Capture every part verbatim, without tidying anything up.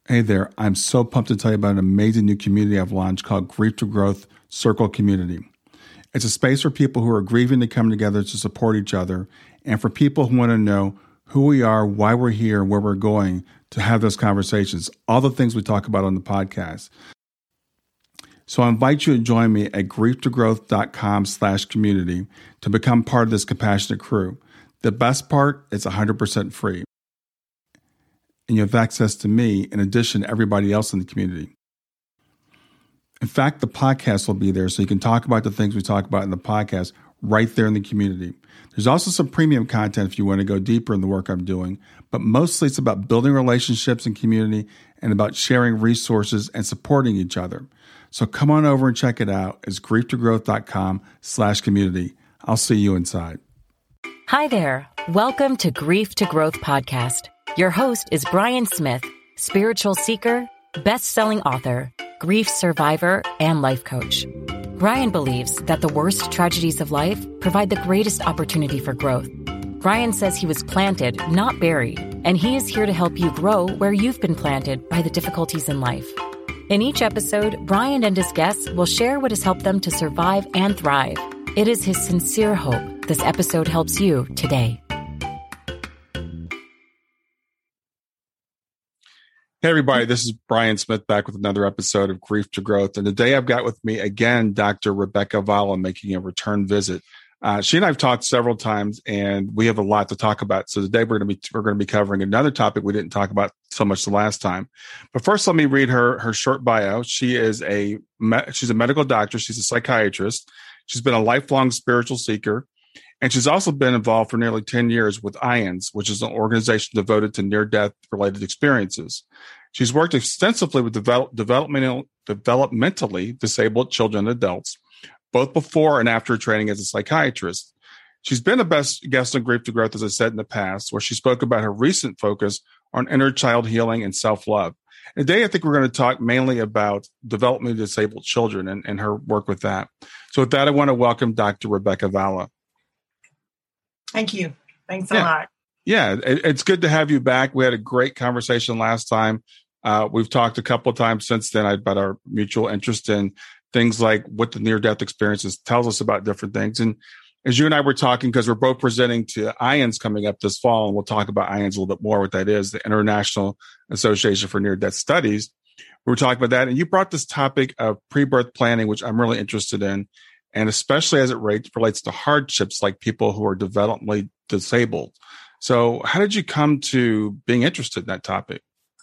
Hey there, I'm so pumped to tell you about an amazing new community I've launched called Grief to Growth Circle Community. It's a space for people who are grieving to come together to support each other, and for people who want to know who we are, why we're here, where we're going, to have those conversations, all the things we talk about on the podcast. So I invite you to join me at grieftogrowth.com slash community to become part of this compassionate crew. The best part, it's one hundred percent free. And you have access to me in addition to everybody else in the community. In fact, the podcast will be there so you can talk about the things we talk about in the podcast right there in the community. There's also some premium content if you want to go deeper in the work I'm doing, but mostly it's about building relationships and community and about sharing resources and supporting each other. So come on over and check it out. It's grieftogrowth.com slash community. I'll see you inside. Hi there. Welcome to Grief to Growth Podcast. Your host is Brian Smith, spiritual seeker, best-selling author, grief survivor, and life coach. Brian believes that the worst tragedies of life provide the greatest opportunity for growth. Brian says he was planted, not buried, and he is here to help you grow where you've been planted by the difficulties in life. In each episode, Brian and his guests will share what has helped them to survive and thrive. It is his sincere hope this episode helps you today. Hey, everybody, this is Brian Smith back with another episode of Grief to Growth. And today I've got with me again, Doctor Rebecca Avila making a return visit. Uh, she and I have talked several times and we have a lot to talk about. So today we're going to be, we're going to be covering another topic we didn't talk about so much the last time. But first, let me read her, her short bio. She is a, she's a medical doctor. She's a psychiatrist. She's been a lifelong spiritual seeker. And she's also been involved for nearly ten years with I A N D S, which is an organization devoted to near-death related experiences. She's worked extensively with develop, developmental, developmentally disabled children and adults, both before and after training as a psychiatrist. She's been a best guest on Grief to Growth, as I said in the past, where she spoke about her recent focus on inner child healing and self-love. And today, I think we're going to talk mainly about developmentally disabled children and, and her work with that. So with that, I want to welcome Doctor Rebecca Avila. Thank you. Thanks a yeah. lot. Yeah, it, it's good to have you back. We had a great conversation last time. Uh, we've talked a couple of times since then about our mutual interest in things like what the near-death experiences tells us about different things. And as you and I were talking, because we're both presenting to I A N D S coming up this fall, and we'll talk about I A N D S a little bit more, what that is, the International Association for Near-Death Studies. We were talking about that, and you brought this topic of pre-birth planning, which I'm really interested in. And especially as it relates to hardships like people who are developmentally disabled. So how did you come to being interested in that topic?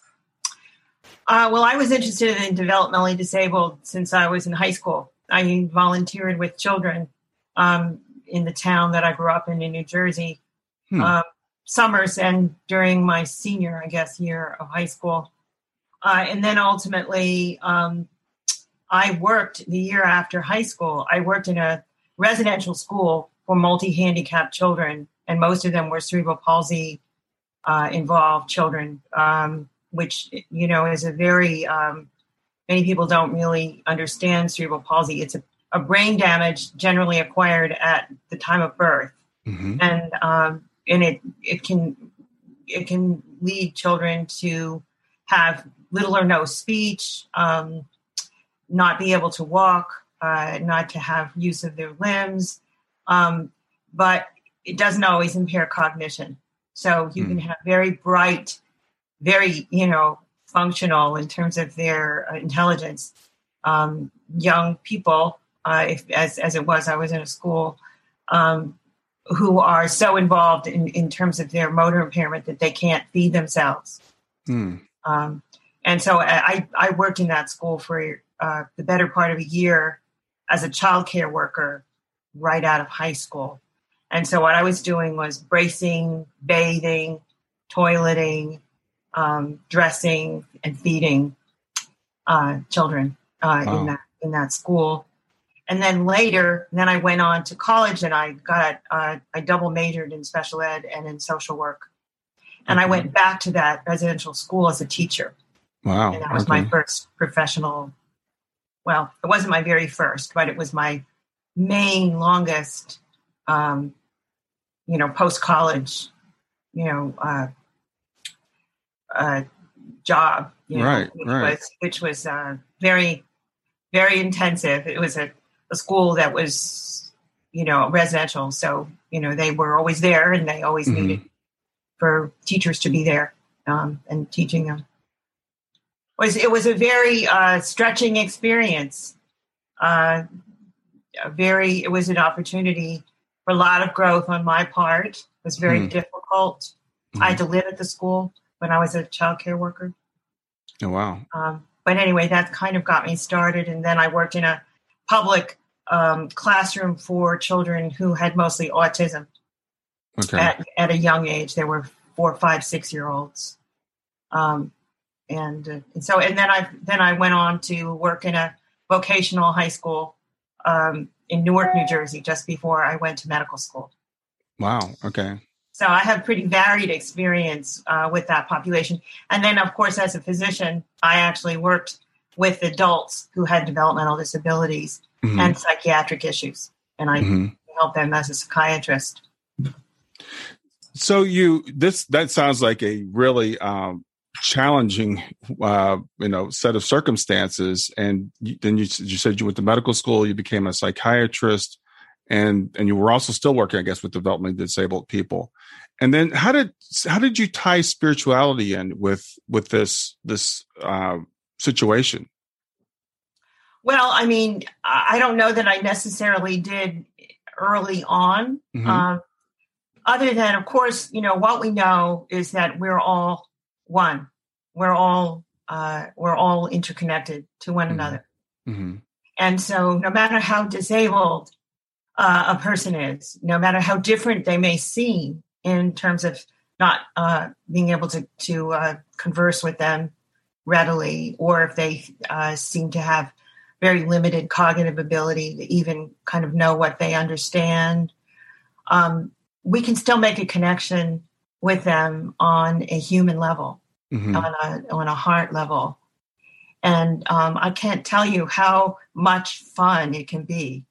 Uh, well, I was interested in developmentally disabled since I was in high school. I volunteered with children um, in the town that I grew up in in New Jersey, hmm. uh, summers and during my senior, I guess, year of high school. Uh, and then ultimately, um, I worked the year after high school. I worked in a residential school for multi-handicapped children, and most of them were cerebral palsy uh, involved children, um, which, you know, is a very, um, many people don't really understand cerebral palsy. It's a, a brain damage generally acquired at the time of birth. Mm-hmm. And um, and it it can it can lead children to have little or no speech, um, not be able to walk, uh, not to have use of their limbs, um, but it doesn't always impair cognition. So you mm. can have very bright, very, you know, functional in terms of their uh, intelligence, um, young people, uh, if, as, as it was, I was in a school, um, who are so involved in, in terms of their motor impairment that they can't feed themselves. Mm. Um, and so I, I worked in that school for Uh, the better part of a year as a child care worker right out of high school. And so what I was doing was bracing, bathing, toileting, um, dressing, and feeding uh, children uh, wow. in that in that school. And then later, then I went on to college and I got, uh, I double majored in special ed and in social work. And okay. I went back to that residential school as a teacher. Wow. And that was okay. my first professional. Well, it wasn't my very first, but it was my main longest, um, you know, post-college, you know, uh, uh, job, you know, right, which right. was which was uh, very, very intensive. It was a, a school that was, you know, residential. So, you know, they were always there and they always Mm-hmm. needed for teachers to be there um, and teaching them. It was, it was a very uh, stretching experience. Uh, a very, it was an opportunity for a lot of growth on my part. It was very Mm-hmm. difficult. Mm-hmm. I had to live at the school when I was a child care worker. Oh, wow. Um, but anyway, that kind of got me started. And then I worked in a public um, classroom for children who had mostly autism. Okay. At, at a young age. They were four, five, six year olds. Um, and, uh, and so, and then I, then I went on to work in a vocational high school um, in Newark, New Jersey, just before I went to medical school. Wow. Okay. So I have pretty varied experience uh, with that population. And then, of course, as a physician, I actually worked with adults who had developmental disabilities Mm-hmm. and psychiatric issues. And I Mm-hmm. helped them as a psychiatrist. So you, this, that sounds like a really um, challenging, uh, you know, set of circumstances. And you, then you, you said you went to medical school, you became a psychiatrist, and, and you were also still working, I guess, with developmentally disabled people. And then how did, how did you tie spirituality in with, with this, this uh, situation? Well, I mean, I don't know that I necessarily did early on. Mm-hmm. Um, other than, of course, you know, what we know is that we're all one. We're all uh, we're all interconnected to one Mm-hmm. another. Mm-hmm. And so no matter how disabled uh, a person is, no matter how different they may seem in terms of not uh, being able to, to uh, converse with them readily, or if they uh, seem to have very limited cognitive ability to even kind of know what they understand, um, we can still make a connection with them on a human level, Mm-hmm. on a on a heart level. And um, I can't tell you how much fun it can be.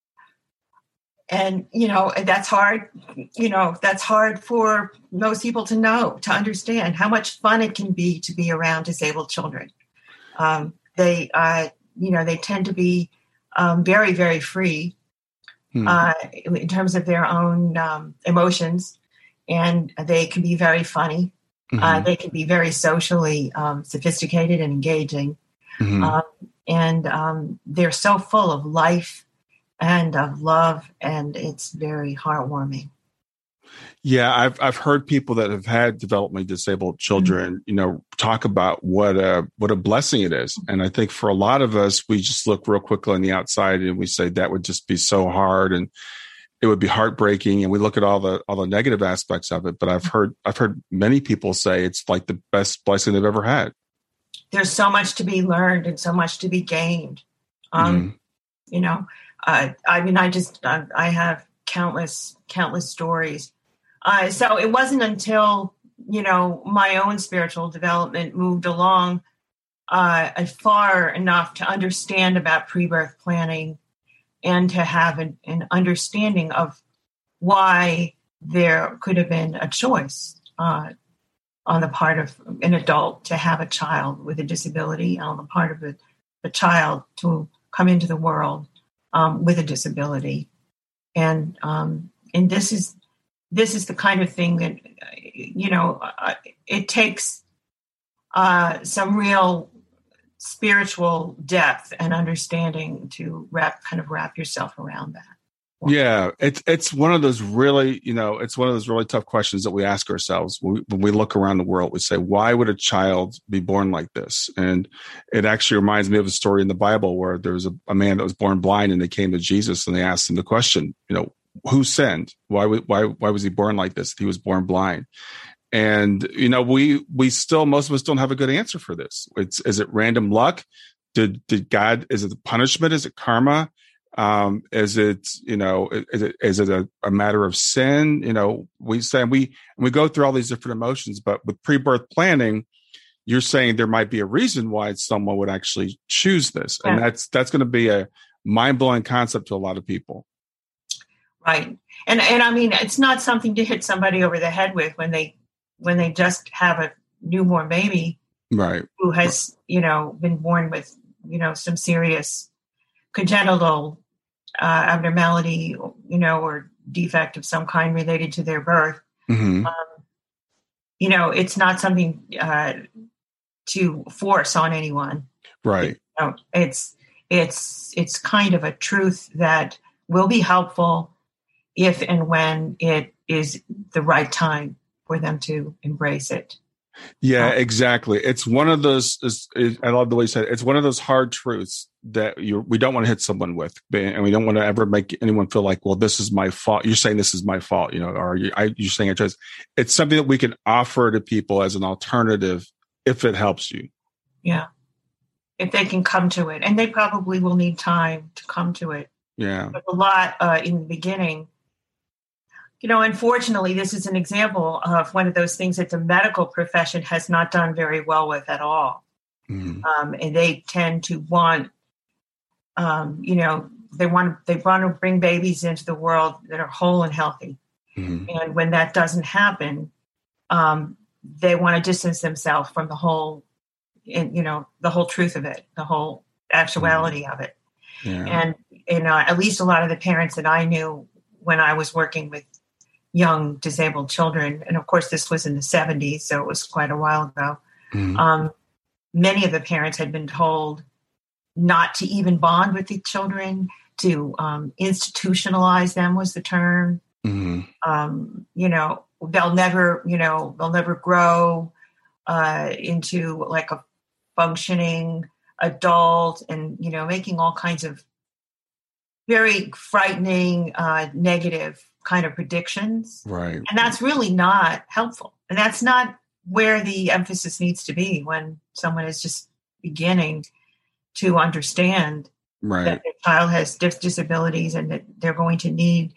And, you know, that's hard, you know, that's hard for most people to know, to understand how much fun it can be to be around disabled children. Um, they, uh, you know, they tend to be um, very, very free Mm-hmm. uh, in terms of their own um, emotions. And they can be very funny. Mm-hmm. Uh, they can be very socially um, sophisticated and engaging. Mm-hmm. Um, and um, they're so full of life and of love, and it's very heartwarming. Yeah, I've I've heard people that have had developmentally disabled children, mm-hmm. you know, talk about what a what a blessing it is. And I think for a lot of us, we just look real quickly on the outside and we say that would just be so hard and it would be heartbreaking. And we look at all the all the negative aspects of it. But I've heard I've heard many people say it's like the best blessing they've ever had. There's so much to be learned and so much to be gained. Um, mm-hmm. You know, uh, I mean, I just I, I have countless countless stories. Uh, so it wasn't until, you know, my own spiritual development moved along uh, far enough to understand about pre-birth planning and to have an, an understanding of why there could have been a choice uh, on the part of an adult to have a child with a disability, on the part of the, the child to come into the world um, with a disability. And um, and this is This is the kind of thing that, you know, uh, it takes uh, some real spiritual depth and understanding to wrap, kind of wrap yourself around that. Yeah, it's it's one of those really, you know, it's one of those really tough questions that we ask ourselves when we, when we look around the world. We say, why would a child be born like this? And it actually reminds me of a story in the Bible where there was a, a man that was born blind, and they came to Jesus and they asked him the question, you know, who sinned? Why, why, why was he born like this? He was born blind. And, you know, we, we still, most of us don't have a good answer for this. It's, is it random luck? Did, did God, is it punishment? Is it karma? Um, is it, you know, is it, is it a, a matter of sin? You know, we say we, we go through all these different emotions, but with pre-birth planning, you're saying there might be a reason why someone would actually choose this. And yeah. that's, that's going to be a mind-blowing concept to a lot of people. Right. And, and I mean, it's not something to hit somebody over the head with when they, when they just have a newborn baby. right, who has, you know, been born with, you know, some serious congenital uh, abnormality, you know, or defect of some kind related to their birth. mm-hmm. Um, you know, it's not something uh, to force on anyone. right. It, you know, it's it's it's kind of a truth that will be helpful if and when it is the right time for them to embrace it. Yeah, Um, exactly. It's one of those. It's, it, I love the way you said it. It's one of those hard truths that you we don't want to hit someone with, and we don't want to ever make anyone feel like, well, this is my fault. You're saying this is my fault, you know, or you, I, you're saying I chose. It's something that we can offer to people as an alternative if it helps you. Yeah, if they can come to it, and they probably will need time to come to it. Yeah, But a lot uh, in the beginning. You know, unfortunately, this is an example of one of those things that the medical profession has not done very well with at all. mm-hmm. Um, and they tend to want, um, you know, they want they want to bring babies into the world that are whole and healthy. Mm-hmm. And when that doesn't happen, um, they want to distance themselves from the whole, you know, the whole truth of it, the whole actuality mm-hmm. of it. Yeah. And, you know, at least a lot of the parents that I knew when I was working with young disabled children, and of course this was in the seventies, so it was quite a while ago, mm-hmm. um, many of the parents had been told not to even bond with the children, to um, institutionalize them was the term. Mm-hmm. Um, you know, they'll never, you know, they'll never grow uh, into like a functioning adult, and, you know, making all kinds of very frightening, uh, negative kind of predictions. Right. And that's really not helpful. And that's not where the emphasis needs to be when someone is just beginning to understand right. that their child has dis- disabilities and that they're going to need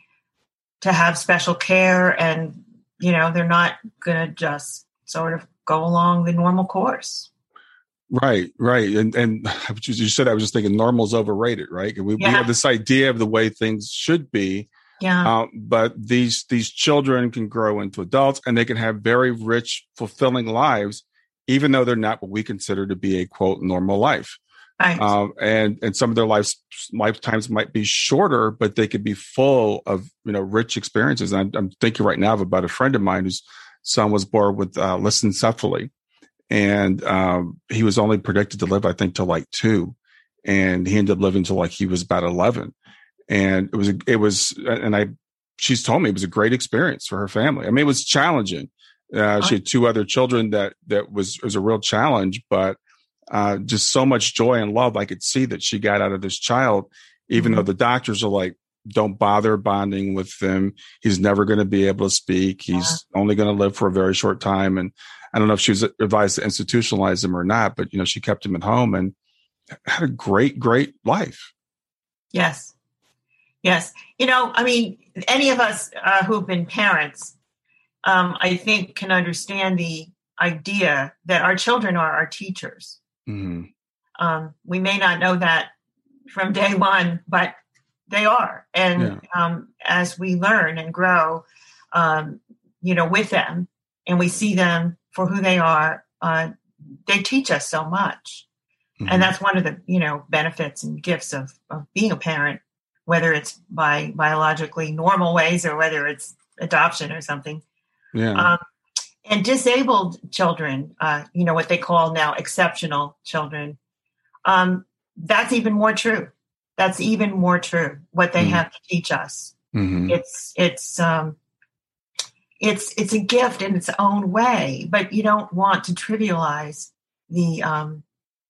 to have special care. And, you know, they're not going to just sort of go along the normal course. Right, right. And and you said, I was just thinking normal's overrated, right? We, Yeah. we have this idea of the way things should be. Yeah. Uh, but these these children can grow into adults, and they can have very rich, fulfilling lives, even though they're not what we consider to be a, quote, normal life. Right. Um, and and some of their lives lifetimes might be shorter, but they could be full of, you know, rich experiences. And I'm, I'm thinking right now of about a friend of mine whose son was born with uh, lissencephaly. And um, he was only predicted to live, I think, till like two, and he ended up living till like he was about eleven. And it was, a, it was, and I, she's told me it was a great experience for her family. I mean, it was challenging. Uh, she had two other children that that was was a real challenge, but uh, just so much joy and love I could see that she got out of this child, even mm-hmm. though the doctors are like, don't bother bonding with him. He's never going to be able to speak. He's yeah. only going to live for a very short time. And I don't know if she was advised to institutionalize him or not, but, you know, she kept him at home and had a great, great life. Yes. Yes. You know, I mean, any of us uh, who've been parents, um, I think can understand the idea that our children are our teachers. Mm-hmm. Um, we may not know that from day one, but they are. And yeah. um, as we learn and grow, um, you know, with them, and we see them for who they are, uh, they teach us so much. Mm-hmm. And that's one of the, you know, benefits and gifts of, of being a parent, whether it's by biologically normal ways or whether it's adoption or something. Yeah. Um, and disabled children, uh, you know, what they call now exceptional children, um, that's even more true. That's even more true, what they mm-hmm. have to teach us. Mm-hmm. It's, it's, um, it's, it's a gift in its own way, but you don't want to trivialize the um,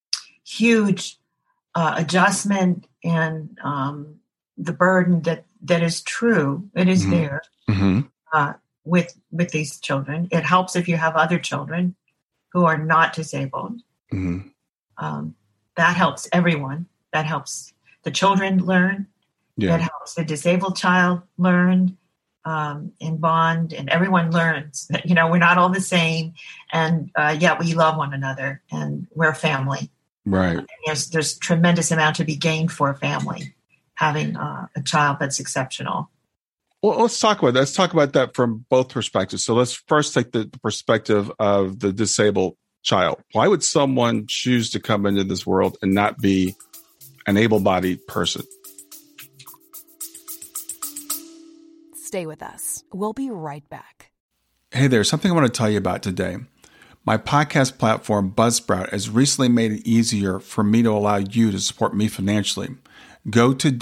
huge uh, adjustment and um, the burden that, that is true. It is mm-hmm. there mm-hmm. uh, with, with these children. It helps if you have other children who are not disabled. Mm-hmm. Um, that helps everyone. That helps the children learn. Yeah. That helps the disabled child learn um, and bond, and everyone learns that, you know, we're not all the same, and uh, yet we love one another, and we're a family. Right. Uh, there's there's tremendous amount to be gained for a family having uh, a child that's exceptional. Well, let's talk about that. Let's talk about that from both perspectives. So let's first take the perspective of the disabled child? Why would someone choose to come into this world and not be an able-bodied person? Stay with us. We'll be right back. Hey there, something I want to tell you about today. My podcast platform, Buzzsprout, has recently made it easier for me to allow you to support me financially. Go to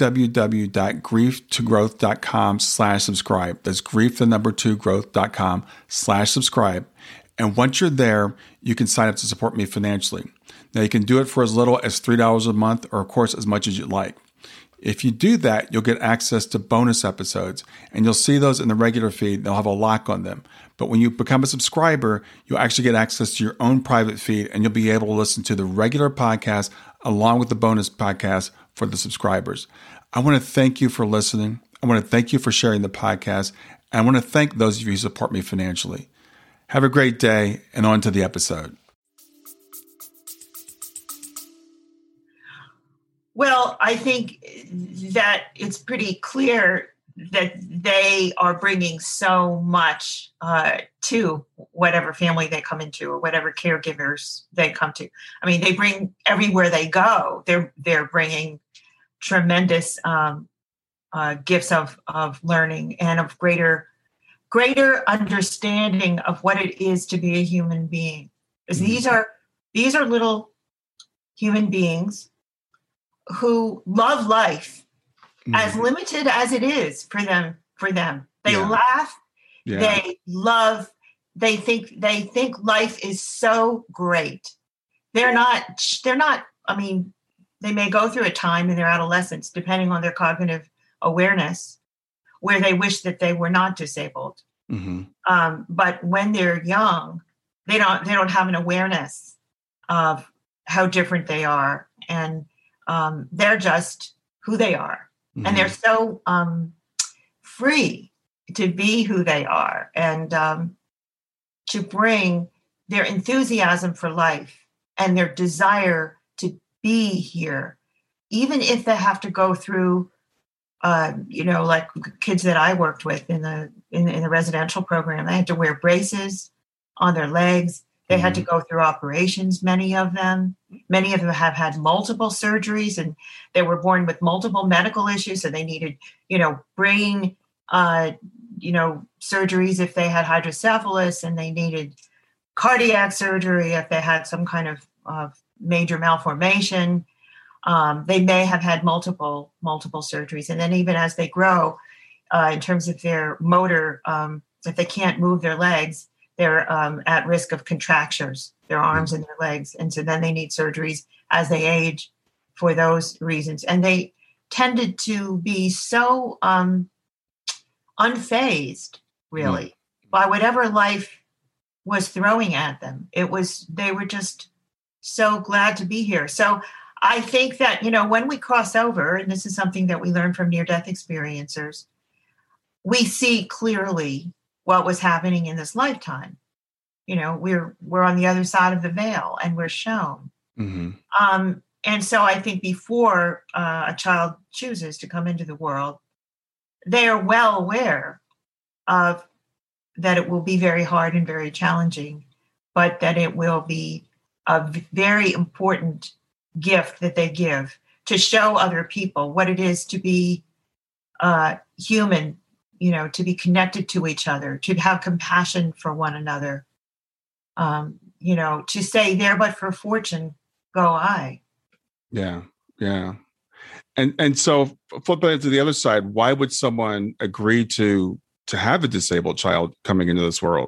www.grieftogrowth.com slash subscribe. That's grief, the number two, growth.com slash subscribe. And once you're there, you can sign up to support me financially. Now, you can do it for as little as three dollars a month or, of course, as much as you'd like. If you do that, you'll get access to bonus episodes, and you'll see those in the regular feed. They'll have a lock on them. But when you become a subscriber, you'll actually get access to your own private feed, and you'll be able to listen to the regular podcast along with the bonus podcast for the subscribers. I want to thank you for listening. I want to thank you for sharing the podcast. And I want to thank those of you who support me financially. Have a great day, and on to the episode. Well, I think that it's pretty clear that they are bringing so much uh, to whatever family they come into or whatever caregivers they come to. I mean, they bring everywhere they go. They're they're bringing tremendous um, uh, gifts of of learning and of greater greater understanding of what it is to be a human being. Because mm-hmm. these are these are little human beings who love life mm. as limited as it is for them. For them, they yeah. laugh, yeah. they love, they think they think life is so great. They're not. They're not. I mean, they may go through a time in their adolescence, depending on their cognitive awareness, where they wish that they were not disabled. Mm-hmm. Um, but when they're young, they don't. They don't have an awareness of how different they are, and Um, they're just who they are, mm-hmm. and they're so um, free to be who they are and um, to bring their enthusiasm for life and their desire to be here, even if they have to go through, uh, you know, like kids that I worked with in the in, in the residential program. They had to wear braces on their legs. They had to go through operations, many of them. Many of them have had multiple surgeries, and they were born with multiple medical issues. So they needed, you know, brain, uh, you know, surgeries if they had hydrocephalus, and they needed cardiac surgery if they had some kind of uh, major malformation. Um, they may have had multiple, multiple surgeries. And then even as they grow, uh, in terms of their motor, um, if they can't move their legs, they're um, at risk of contractures, their arms and their legs. And so then they need surgeries as they age for those reasons. And they tended to be so um, unfazed, really, mm. by whatever life was throwing at them. It was, they were just so glad to be here. So I think that, you know, when we cross over, and this is something that we learn from near-death experiencers, we see clearly what was happening in this lifetime. You know, we're we're on the other side of the veil, and we're shown. Mm-hmm. Um, and so I think before uh, a child chooses to come into the world, they are well aware of that it will be very hard and very challenging, but that it will be a very important gift that they give to show other people what it is to be uh, human, you know, to be connected to each other, to have compassion for one another, um, you know, to say there, but for fortune, go I. Yeah. Yeah. And, and so flipping it to the other side, why would someone agree to, to have a disabled child coming into this world?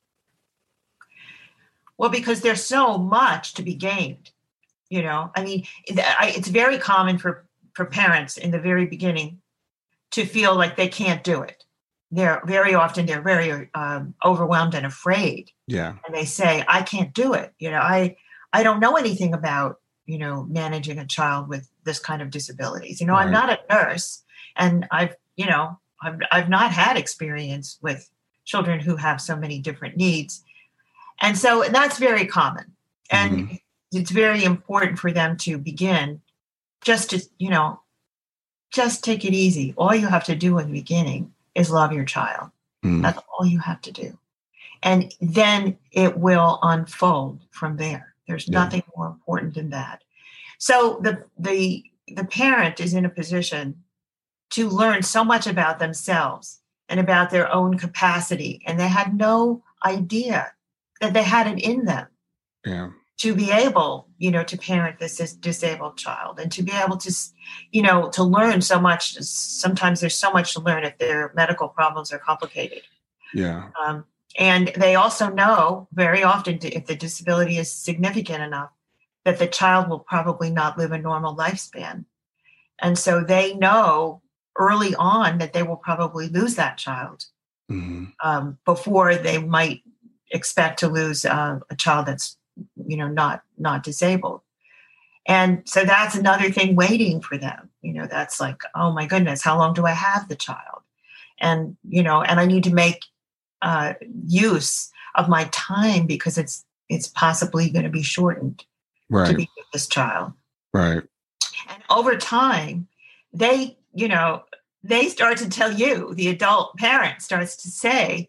Well, because there's so much to be gained, you know, I mean, it's very common for, for parents in the very beginning to feel like they can't do it. They're very often, they're very um, overwhelmed and afraid. Yeah. And they say, I can't do it. You know, I, I don't know anything about, you know, managing a child with this kind of disabilities. You know, right. I'm not a nurse, and I've, you know, I've, I've not had experience with children who have so many different needs. And so that's very common. And mm-hmm. it's very important for them to begin just to, you know, just take it easy. All you have to do in the beginning is love your child. Mm. That's all you have to do. And then it will unfold from there. There's Yeah. nothing more important than that. So the the the parent is in a position to learn so much about themselves and about their own capacity. And they had no idea that they had it in them Yeah. to be able, you know, to parent this dis- disabled child and to be able to, you know, to learn so much. Sometimes there's so much to learn if their medical problems are complicated. Yeah. Um, and they also know very often if the disability is significant enough that the child will probably not live a normal lifespan. And so they know early on that they will probably lose that child Mm-hmm. um, before they might expect to lose uh, a child that's, you know, not not disabled. And so that's another thing waiting for them. You know, that's like, oh my goodness, how long do I have the child? And, you know, and I need to make uh, use of my time because it's it's possibly going to be shortened Right. to be with this child. Right. And over time, they, you know, they start to tell you, the adult parent starts to say,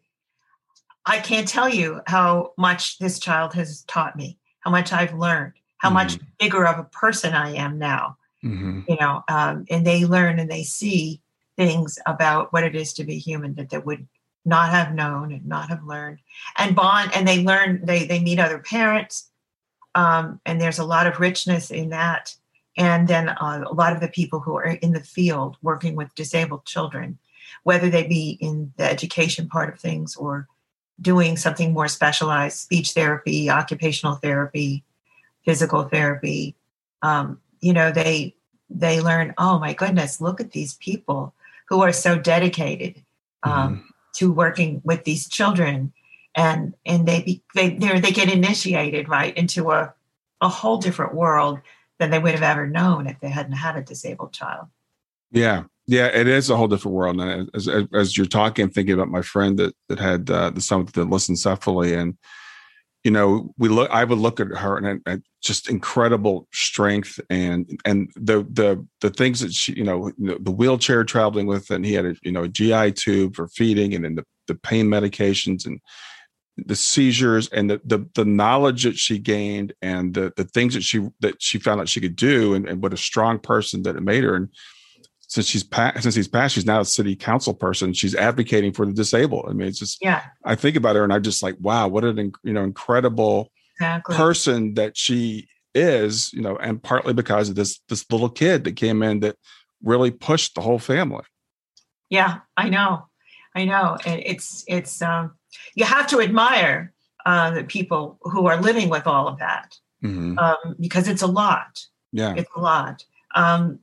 I can't tell you how much this child has taught me, how much I've learned, how Mhm. much bigger of a person I am now, Mm-hmm. you know, um, and they learn and they see things about what it is to be human that they would not have known and not have learned and bond. And they learn, they, they meet other parents. Um, and there's a lot of richness in that. And then uh, a lot of the people who are in the field working with disabled children, whether they be in the education part of things or doing something more specialized, speech therapy, occupational therapy, physical therapy, um, you know, they they learn, oh my goodness, look at these people who are so dedicated um, Mm-hmm. to working with these children. And and they be, they they get initiated right into a a whole different world than they would have ever known if they hadn't had a disabled child. Yeah. Yeah. It is a whole different world. And as, as, as you're talking, I'm thinking about my friend that, that had uh, the son with the lissencephaly. And, you know, we look, I would look at her and, and just incredible strength and, and the, the, the things that she, you know, the wheelchair traveling with, and he had a, you know, a G I tube for feeding and then the, the pain medications and the seizures and the, the, the knowledge that she gained and the, the things that she, that she found out she could do and, and what a strong person that it made her. And since she's passed, since he's passed, she's now a city council person. She's advocating for the disabled. I mean, it's just, Yeah, I think about her and I'm just like, wow, what an, you know, incredible exactly. person that she is, you know, and partly because of this, this little kid that came in that really pushed the whole family. Yeah, I know. I know. And it's, it's, um, you have to admire uh, the people who are living with all of that Mm-hmm. um, because it's a lot. Yeah. It's a lot. Um,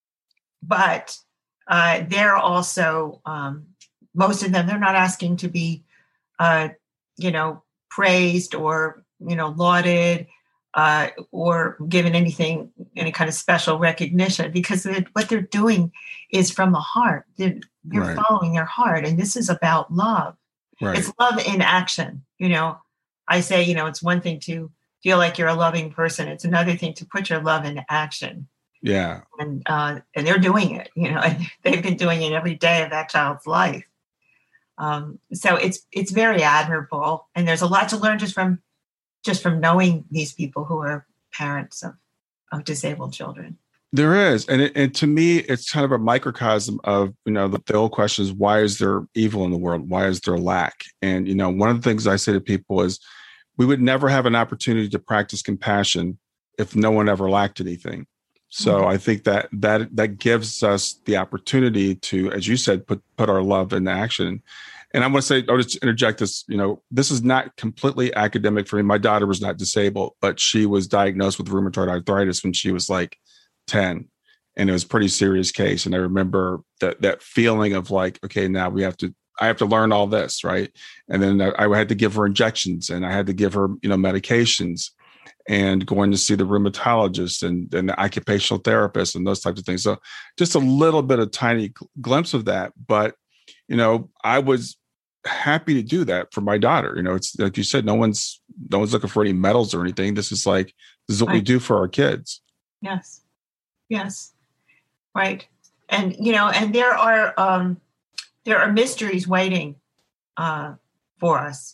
but uh, they're also, um, most of them, they're not asking to be, uh, you know, praised or, you know, lauded uh, or given anything, any kind of special recognition because it, what they're doing is from the heart. They're, you're Right. following their heart. And this is about love. Right. It's love in action. You know, I say, you know, it's one thing to feel like you're a loving person. It's another thing to put your love into action. Yeah. And uh, and they're doing it, you know, and they've been doing it every day of that child's life. Um, so it's it's very admirable. And there's a lot to learn just from just from knowing these people who are parents of, of disabled children. There is. And, it, and to me, it's kind of a microcosm of, you know, the, the old question is, why is there evil in the world? Why is there lack? And, you know, one of the things I say to people is we would never have an opportunity to practice compassion if no one ever lacked anything. So mm-hmm. I think that that that gives us the opportunity to, as you said, put put our love into action. And I want to say, I'll just interject this, you know, this is not completely academic for me. My daughter was not disabled, but she was diagnosed with rheumatoid arthritis when she was like ten. And it was a pretty serious case. And I remember that that feeling of like, okay, now we have to, I have to learn all this, right? And then I, I had to give her injections and I had to give her, you know, medications and going to see the rheumatologist and, and the occupational therapist and those types of things. So just a little bit of tiny glimpse of that. But, you know, I was happy to do that for my daughter. You know, it's like you said, no one's, no one's looking for any medals or anything. This is like, this is what we do for our kids. Yes. Yes. Right. And, you know, and there are, um, there are mysteries waiting uh, for us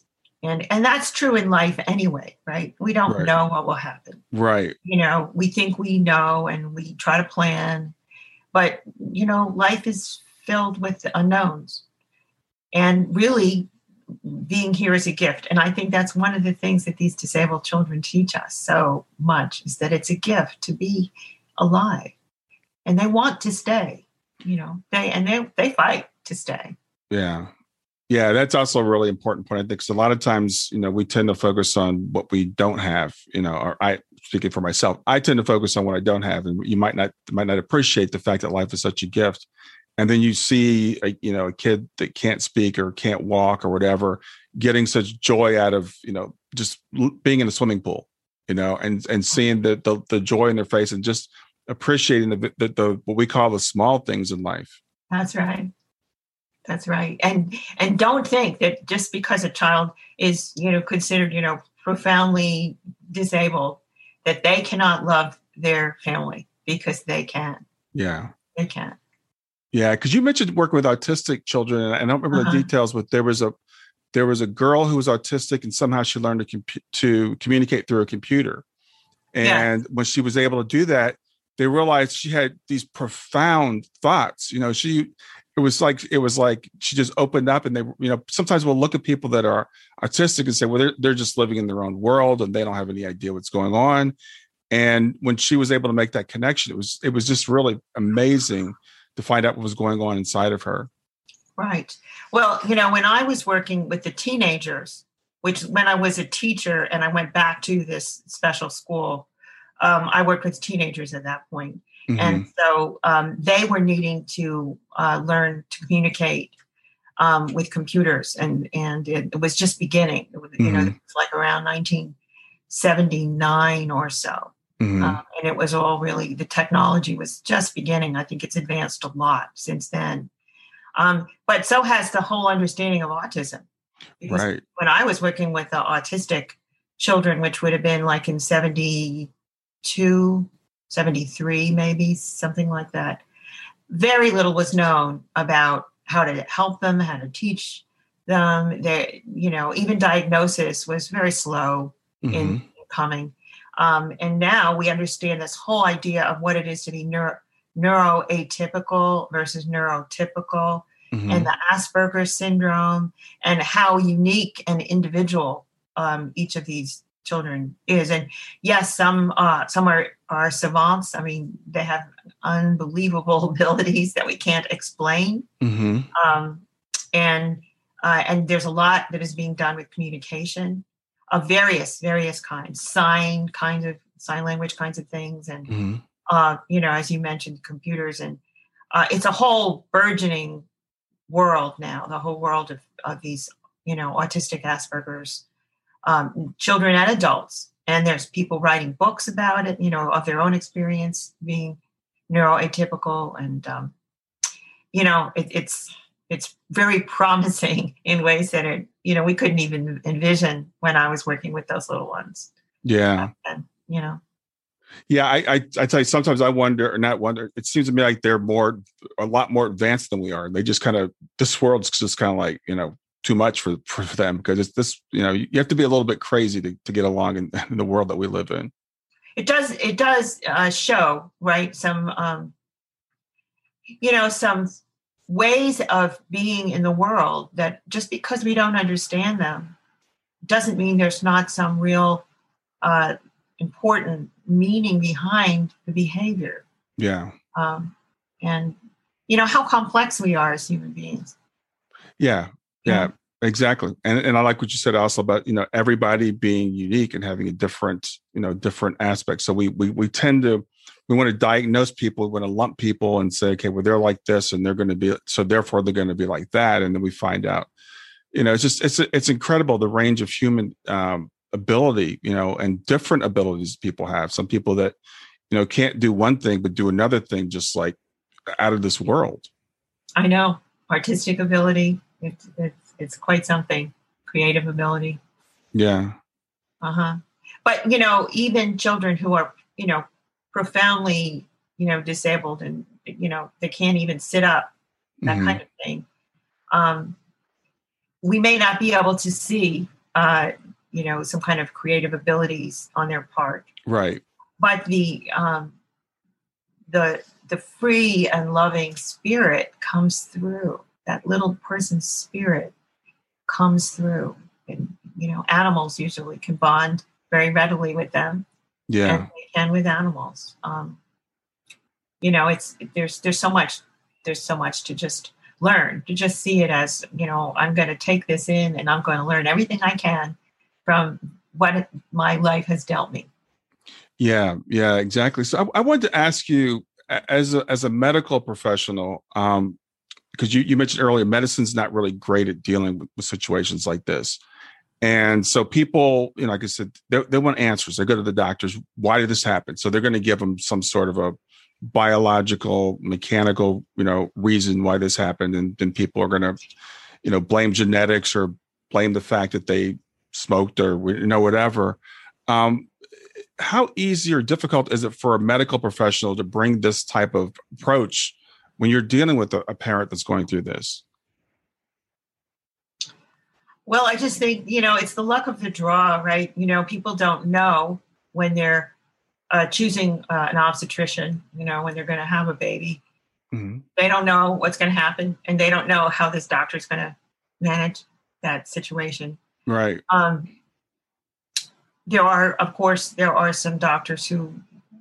And, and that's true in life anyway, right? We don't Right. know what will happen. Right. You know, we think we know and we try to plan, but, you know, life is filled with unknowns. And really, being here is a gift. And I think that's one of the things that these disabled children teach us so much, is that it's a gift to be alive. And they want to stay, you know, they and they they fight to stay. Yeah. Yeah, that's also a really important point, I think, because a lot of times, you know, we tend to focus on what we don't have, you know, or I, speaking for myself, I tend to focus on what I don't have. And you might not, might not appreciate the fact that life is such a gift. And then you see, a, you know, a kid that can't speak or can't walk or whatever, getting such joy out of, you know, just being in a swimming pool, you know, and, and seeing the, the, the joy in their face and just appreciating the, the, the, what we call the small things in life. That's right. That's right. And and don't think that just because a child is, you know, considered, you know, profoundly disabled, that they cannot love their family, because they can. Yeah. They can. Yeah. Because you mentioned working with autistic children, and I don't remember Uh-huh. the details, but there was a there was a girl who was autistic, and somehow she learned to compu- to communicate through a computer. And Yeah. when she was able to do that, they realized she had these profound thoughts. You know, she it was like it was like she just opened up, and they, you know, sometimes we'll look at people that are autistic and say, well, they're they're just living in their own world and they don't have any idea what's going on. And when she was able to make that connection, it was it was just really amazing to find out what was going on inside of her. Right. Well, you know, when I was working with the teenagers, which when I was a teacher and I went back to this special school, um, I worked with teenagers at that point. Mhm. And so um, they were needing to uh, learn to communicate um, with computers, and and it, it was just beginning. It was, you know, Mhm. it was like around nineteen seventy-nine or so, Mhm. um, and it was all really, the technology was just beginning. I think it's advanced a lot since then, um, but so has the whole understanding of autism. Because Right. when I was working with the autistic children, which would have been like in seventy-two, seventy-three, maybe something like that, very little was known about how to help them, how to teach them. They, you know, even diagnosis was very slow in Mhm. coming. Um, and now we understand this whole idea of what it is to be neuro, neuroatypical versus neurotypical, Mhm. and the Asperger's syndrome, and how unique and individual um, each of these children is. And yes, some uh, some are, are savants. I mean, they have unbelievable abilities that we can't explain. Mhm. Um, and uh, and there's a lot that is being done with communication of various various kinds, sign kinds of sign language kinds of things, and Mhm. uh, you know, as you mentioned, computers, and uh, it's a whole burgeoning world now. The whole world of of these, you know, autistic, Asperger's um, children and adults, and there's people writing books about it, you know, of their own experience being neuroatypical, and um, you know, it, it's it's very promising in ways that it, you know, we couldn't even envision when I was working with those little ones. Yeah. And, you know, Yeah. I, I, I tell you, sometimes I wonder, or not wonder, it seems to me like they're more, a lot more advanced than we are. They just kind of, this world's just kind of like, you know, too much for, for them, because it's this, you know, you have to be a little bit crazy to, to get along in, in the world that we live in. it does, it does uh, show, right, some, um, you know, some ways of being in the world that just because we don't understand them doesn't mean there's not some real uh, important meaning behind the behavior. Yeah. Um, and, you know, how complex we are as human beings. Yeah. Yeah. Yeah. Exactly. And and I like what you said also about, you know, everybody being unique and having a different, you know, different aspects. So we we we tend to, we want to diagnose people, we want to lump people and say, okay, well, they're like this and they're going to be, so therefore they're going to be like that. And then we find out, you know, it's just, it's, it's incredible the range of human um, ability, you know, and different abilities people have. Some people that, you know, can't do one thing, but do another thing, just like out of this world. I know. Artistic ability, it's, it's, it's quite something. Creative ability. Yeah. Uh-huh. But, you know, even children who are, you know, profoundly, you know, disabled, and, you know, they can't even sit up, that Mhm. kind of thing. Um, we may not be able to see uh, you know, some kind of creative abilities on their part. Right. But the um, the the free and loving spirit comes through. That little person's spirit comes through. And, you know, animals usually can bond very readily with them. Yeah. And they can with animals. Um, you know, it's there's there's so much there's so much to just learn, to just see it as, you know, I'm going to take this in and I'm going to learn everything I can from what it, my life has dealt me. Yeah, yeah, exactly. So I, I wanted to ask you, as a, as a medical professional, um, because you, you mentioned earlier, medicine's not really great at dealing with, with situations like this. And so people, you know, like I said, they, they want answers. They go to the doctors. Why did this happen? So they're going to give them some sort of a biological, mechanical, you know, reason why this happened. And then people are going to, you know, blame genetics or blame the fact that they smoked or, you know, whatever. Um, how easy or difficult is it for a medical professional to bring this type of approach when you're dealing with a, a parent that's going through this? Well, I just think, you know, it's the luck of the draw, right? You know, people don't know when they're uh, choosing uh, an obstetrician, you know, when they're going to have a baby. Mm-hmm. They don't know what's going to happen, and they don't know how this doctor is going to manage that situation. Right. Um, there are, of course, there are some doctors who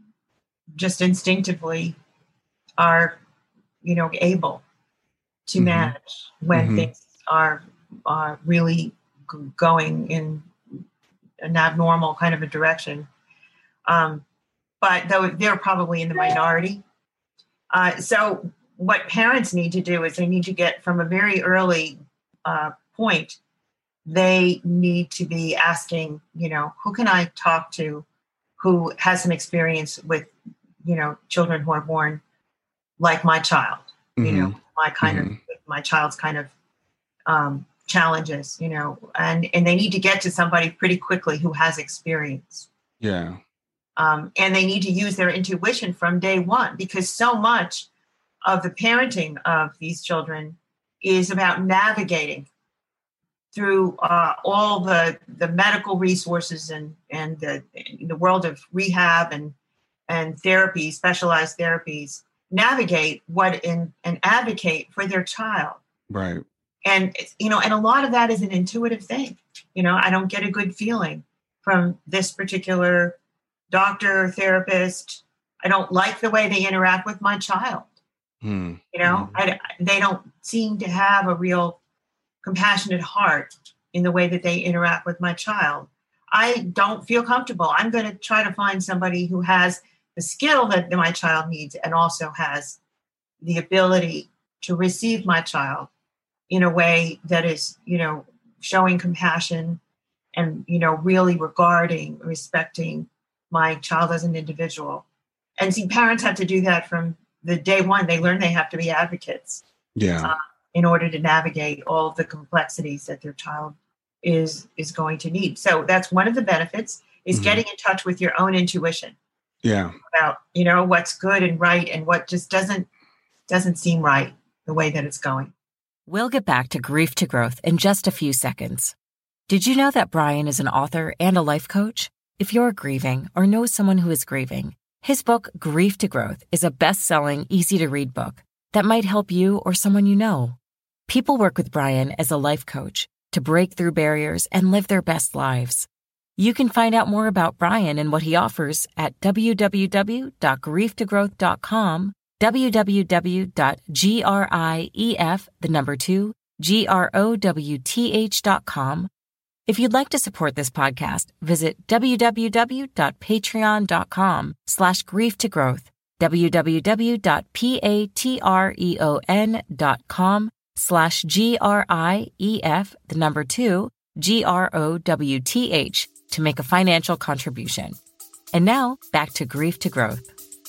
just instinctively are, you know, able to mm-hmm. manage when mm-hmm. things are are really g- going in an abnormal kind of a direction. Um, but though they're probably in the minority. Uh, so what parents need to do is they need to get from a very early uh, point, they need to be asking, you know, who can I talk to who has some experience with, you know, children who are born like my child, mm-hmm. you know, my kind mm-hmm. of, my child's kind of, um, challenges, you know, and, and they need to get to somebody pretty quickly who has experience. Yeah. Um, and they need to use their intuition from day one, because so much of the parenting of these children is about navigating through uh, all the, the medical resources and, and the, the world of rehab and, and therapy, specialized therapies, navigate what in, and advocate for their child. Right. And, you know, and a lot of that is an intuitive thing. You know, I don't get a good feeling from this particular doctor or therapist. I don't like the way they interact with my child. Hmm. You know, hmm. I, they don't seem to have a real compassionate heart in the way that they interact with my child. I don't feel comfortable. I'm going to try to find somebody who has the skill that my child needs and also has the ability to receive my child in a way that is, you know, showing compassion and, you know, really regarding, respecting my child as an individual. And see, parents have to do that from the day one. They learn they have to be advocates. Yeah. Uh, in order to navigate all of the complexities that their child is is going to need. So that's one of the benefits, is mm-hmm. getting in touch with your own intuition. Yeah. About, you know, what's good and right and what just doesn't doesn't seem right the way that it's going. We'll get back to Grief to Growth in just a few seconds. Did you know that Brian is an author and a life coach? If you're grieving or know someone who is grieving, his book, Grief to Growth, is a best-selling, easy-to-read book that might help you or someone you know. People work with Brian as a life coach to break through barriers and live their best lives. You can find out more about Brian and what he offers at w w w dot grief to growth dot com, w w w dot grief, the number two, G R O W T H dot com. If you'd like to support this podcast, visit w w w dot patreon dot com slash grief to growth, w w w dot patreon dot com slash G R I E F, the number two, G R O W T H, to make a financial contribution. And now, back to Grief to Growth.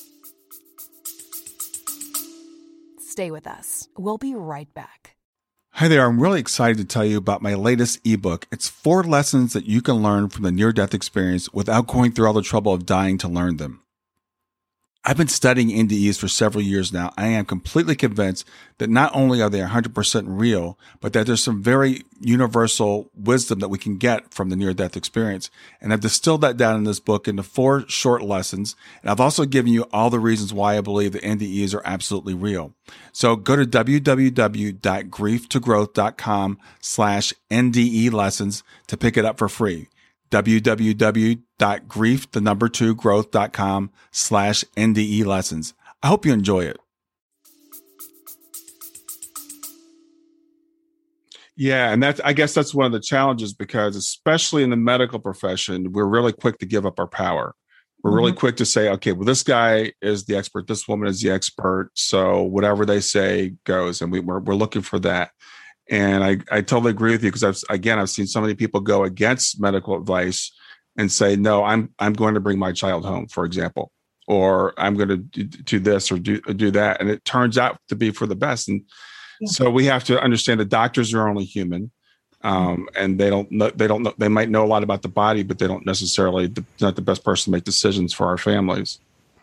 Stay with us. We'll be right back. Hi there. I'm really excited to tell you about my latest ebook. It's four lessons that you can learn from the near-death experience without going through all the trouble of dying to learn them. I've been studying N D Es for several years now. I am completely convinced that not only are they one hundred percent real, but that there's some very universal wisdom that we can get from the near-death experience. And I've distilled that down in this book into four short lessons. And I've also given you all the reasons why I believe that N D Es are absolutely real. So go to www.grieftogrowth.com slash NDE lessons to pick it up for free. www.grief, the number two, growth.com slash NDE lessons. I hope you enjoy it. Yeah. And that's, I guess that's one of the challenges, because especially in the medical profession, we're really quick to give up our power. We're mm-hmm. really quick to say, okay, well, this guy is the expert. This woman is the expert. So whatever they say goes. And we, we're, we're looking for that. And I, I totally agree with you, because I've, again, I've seen so many people go against medical advice and say, no, I'm, I'm going to bring my child home, for example, or I'm going to do, do this or do, do that. And it turns out to be for the best. And yeah. so we have to understand that doctors are only human. Um, and they don't know, they don't know, they might know a lot about the body, but they don't necessarily, they're not the best person to make decisions for our families.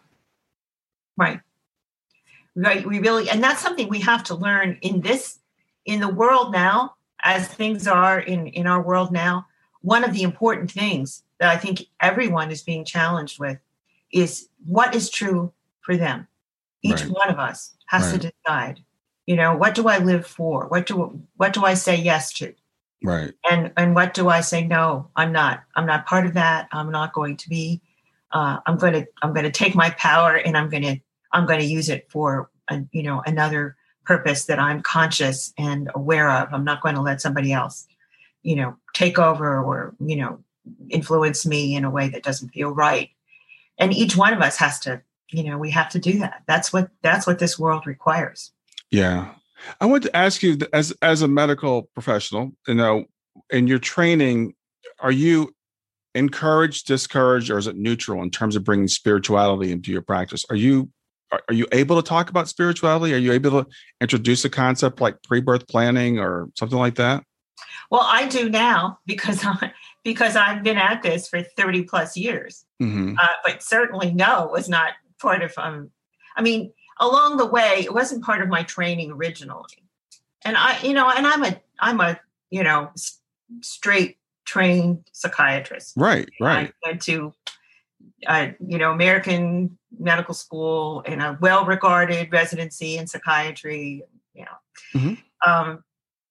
Right. Right. We really, and that's something we have to learn in this, in the world now, as things are in, in our world now. One of the important things that I think everyone is being challenged with is what is true for them. Each right. one of us has right. to decide, you know, what do I live for? What do, what do I say yes to? Right. And, and what do I say, no, I'm not, I'm not part of that. I'm not going to be, uh, I'm going to, I'm going to take my power and I'm going to, I'm going to use it for, a, you know, another purpose that I'm conscious and aware of. I'm not going to let somebody else, you know, take over or, you know, influence me in a way that doesn't feel right. And each one of us has to, you know, we have to do that. That's what, that's what this world requires. Yeah. I want to ask you, as, as a medical professional, you know, in your training, are you encouraged, discouraged, or is it neutral in terms of bringing spirituality into your practice? Are you, Are you able to talk about spirituality? Are you able to introduce a concept like pre-birth planning or something like that? Well, I do now because I, because I've been at this for thirty plus years. Mm-hmm. Uh, but certainly, no, it was not part of. Um, I mean, along the way, it wasn't part of my training originally. And I, you know, and I'm a, I'm a, you know, s- straight trained psychiatrist. Right, right. I went to, uh, you know, American medical school and a well-regarded residency in psychiatry, you know. Mm-hmm. Um,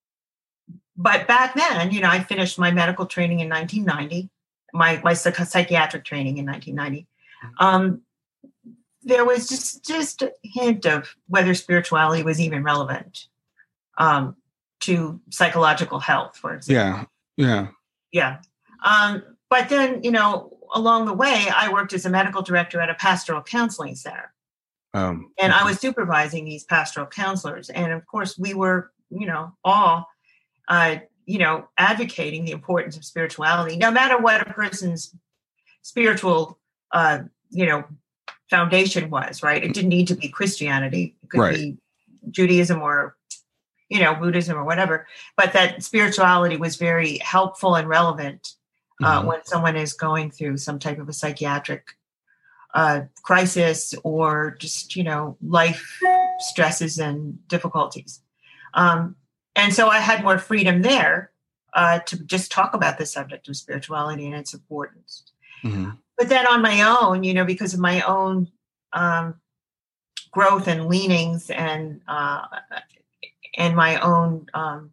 but back then, you know, I finished my medical training in nineteen ninety, my, my psych- psychiatric training in nineteen ninety. Um, there was just, just a hint of whether spirituality was even relevant um, to psychological health, for example. Yeah, yeah. Yeah. Um, but then, you know, along the way, I worked as a medical director at a pastoral counseling center. Um, and I was supervising these pastoral counselors. And of course, we were, you know, all, uh, you know, advocating the importance of spirituality, no matter what a person's spiritual, uh, you know, foundation was, right? It didn't need to be Christianity. It could right. be Judaism or, you know, Buddhism or whatever. But that spirituality was very helpful and relevant Uh, mm-hmm. when someone is going through some type of a psychiatric uh, crisis or just, you know, life stresses and difficulties. Um, and so I had more freedom there uh, to just talk about the subject of spirituality and its importance. Mm-hmm. But then on my own, you know, because of my own um, growth and leanings and uh, and my own um,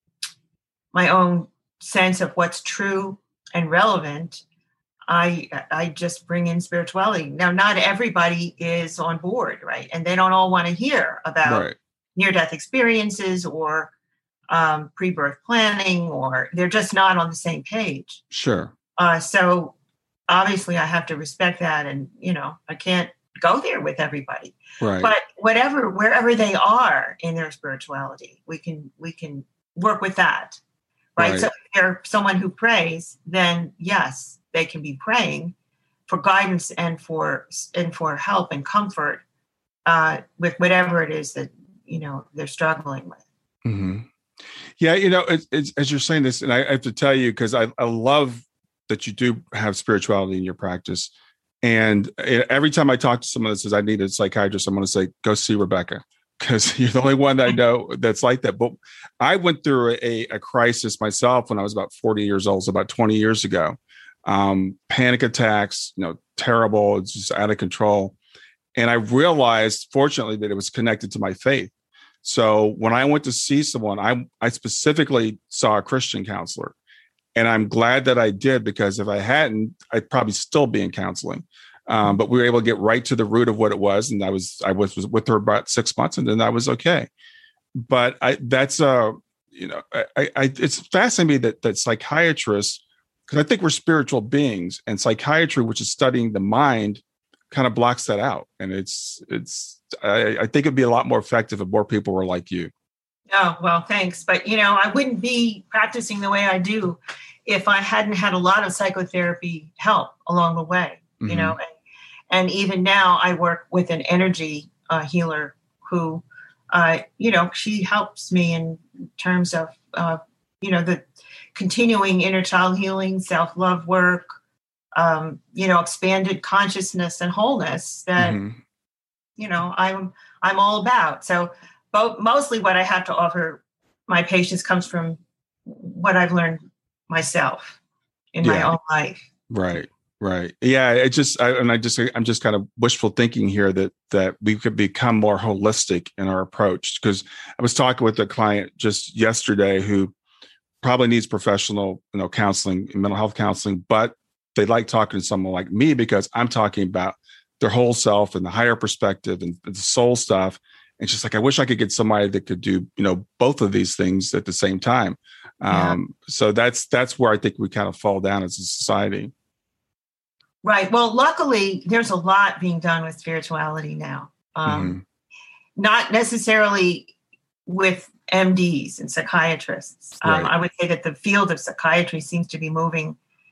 my own sense of what's true and relevant, I I just bring in spirituality. Now, not everybody is on board, right? And they don't all want to hear about right. near-death experiences or um, pre-birth planning, or they're just not on the same page. Sure. Uh, so obviously I have to respect that. And, you know, I can't go there with everybody. Right. But whatever, wherever they are in their spirituality, we can we can work with that. Right. right. So if they're someone who prays, then yes, they can be praying for guidance and for and for help and comfort uh, with whatever it is that, you know, they're struggling with. Mm-hmm. Yeah, you know, it's, it's, as you're saying this, and I have to tell you, because I, I love that you do have spirituality in your practice. And every time I talk to someone that says I need a psychiatrist, I'm going to say, go see Rebecca, because you're the only one that I know that's like that. But I went through a, a crisis myself when I was about forty years old, so about twenty years ago. Um, panic attacks, you know, terrible. It's just out of control. And I realized, fortunately, that it was connected to my faith. So when I went to see someone, I, I specifically saw a Christian counselor. And I'm glad that I did, because if I hadn't, I'd probably still be in counseling. Um, but we were able to get right to the root of what it was. And I was I was, was with her about six months and then I was okay. But I that's, uh, you know, I, I, it's fascinating that, that psychiatrists, because I think we're spiritual beings, and psychiatry, which is studying the mind, kind of blocks that out. And it's, it's I, I think it'd be a lot more effective if more people were like you. Oh, well, thanks. But, you know, I wouldn't be practicing the way I do if I hadn't had a lot of psychotherapy help along the way, you mm-hmm. know, and, and even now I work with an energy uh, healer who, uh, you know, she helps me in terms of, uh, you know, the continuing inner child healing, self-love work, um, you know, expanded consciousness and wholeness that, mm-hmm. you know, I'm, I'm all about. So both, mostly what I have to offer my patients comes from what I've learned myself in yeah. my own life. Right. Right. Yeah. It just, I, and I just, I'm just kind of wishful thinking here that, that we could become more holistic in our approach. Because I was talking with a client just yesterday who probably needs professional, you know, counseling, mental health counseling, but they like talking to someone like me because I'm talking about their whole self and the higher perspective and the soul stuff. And she's like, I wish I could get somebody that could do, you know, both of these things at the same time. Yeah. Um, so that's, that's where I think we kind of fall down as a society. Right. Well, luckily there's a lot being done with spirituality now. Um, mm-hmm. Not necessarily with M Ds and psychiatrists. Um, right. I would say that the field of psychiatry seems to be moving,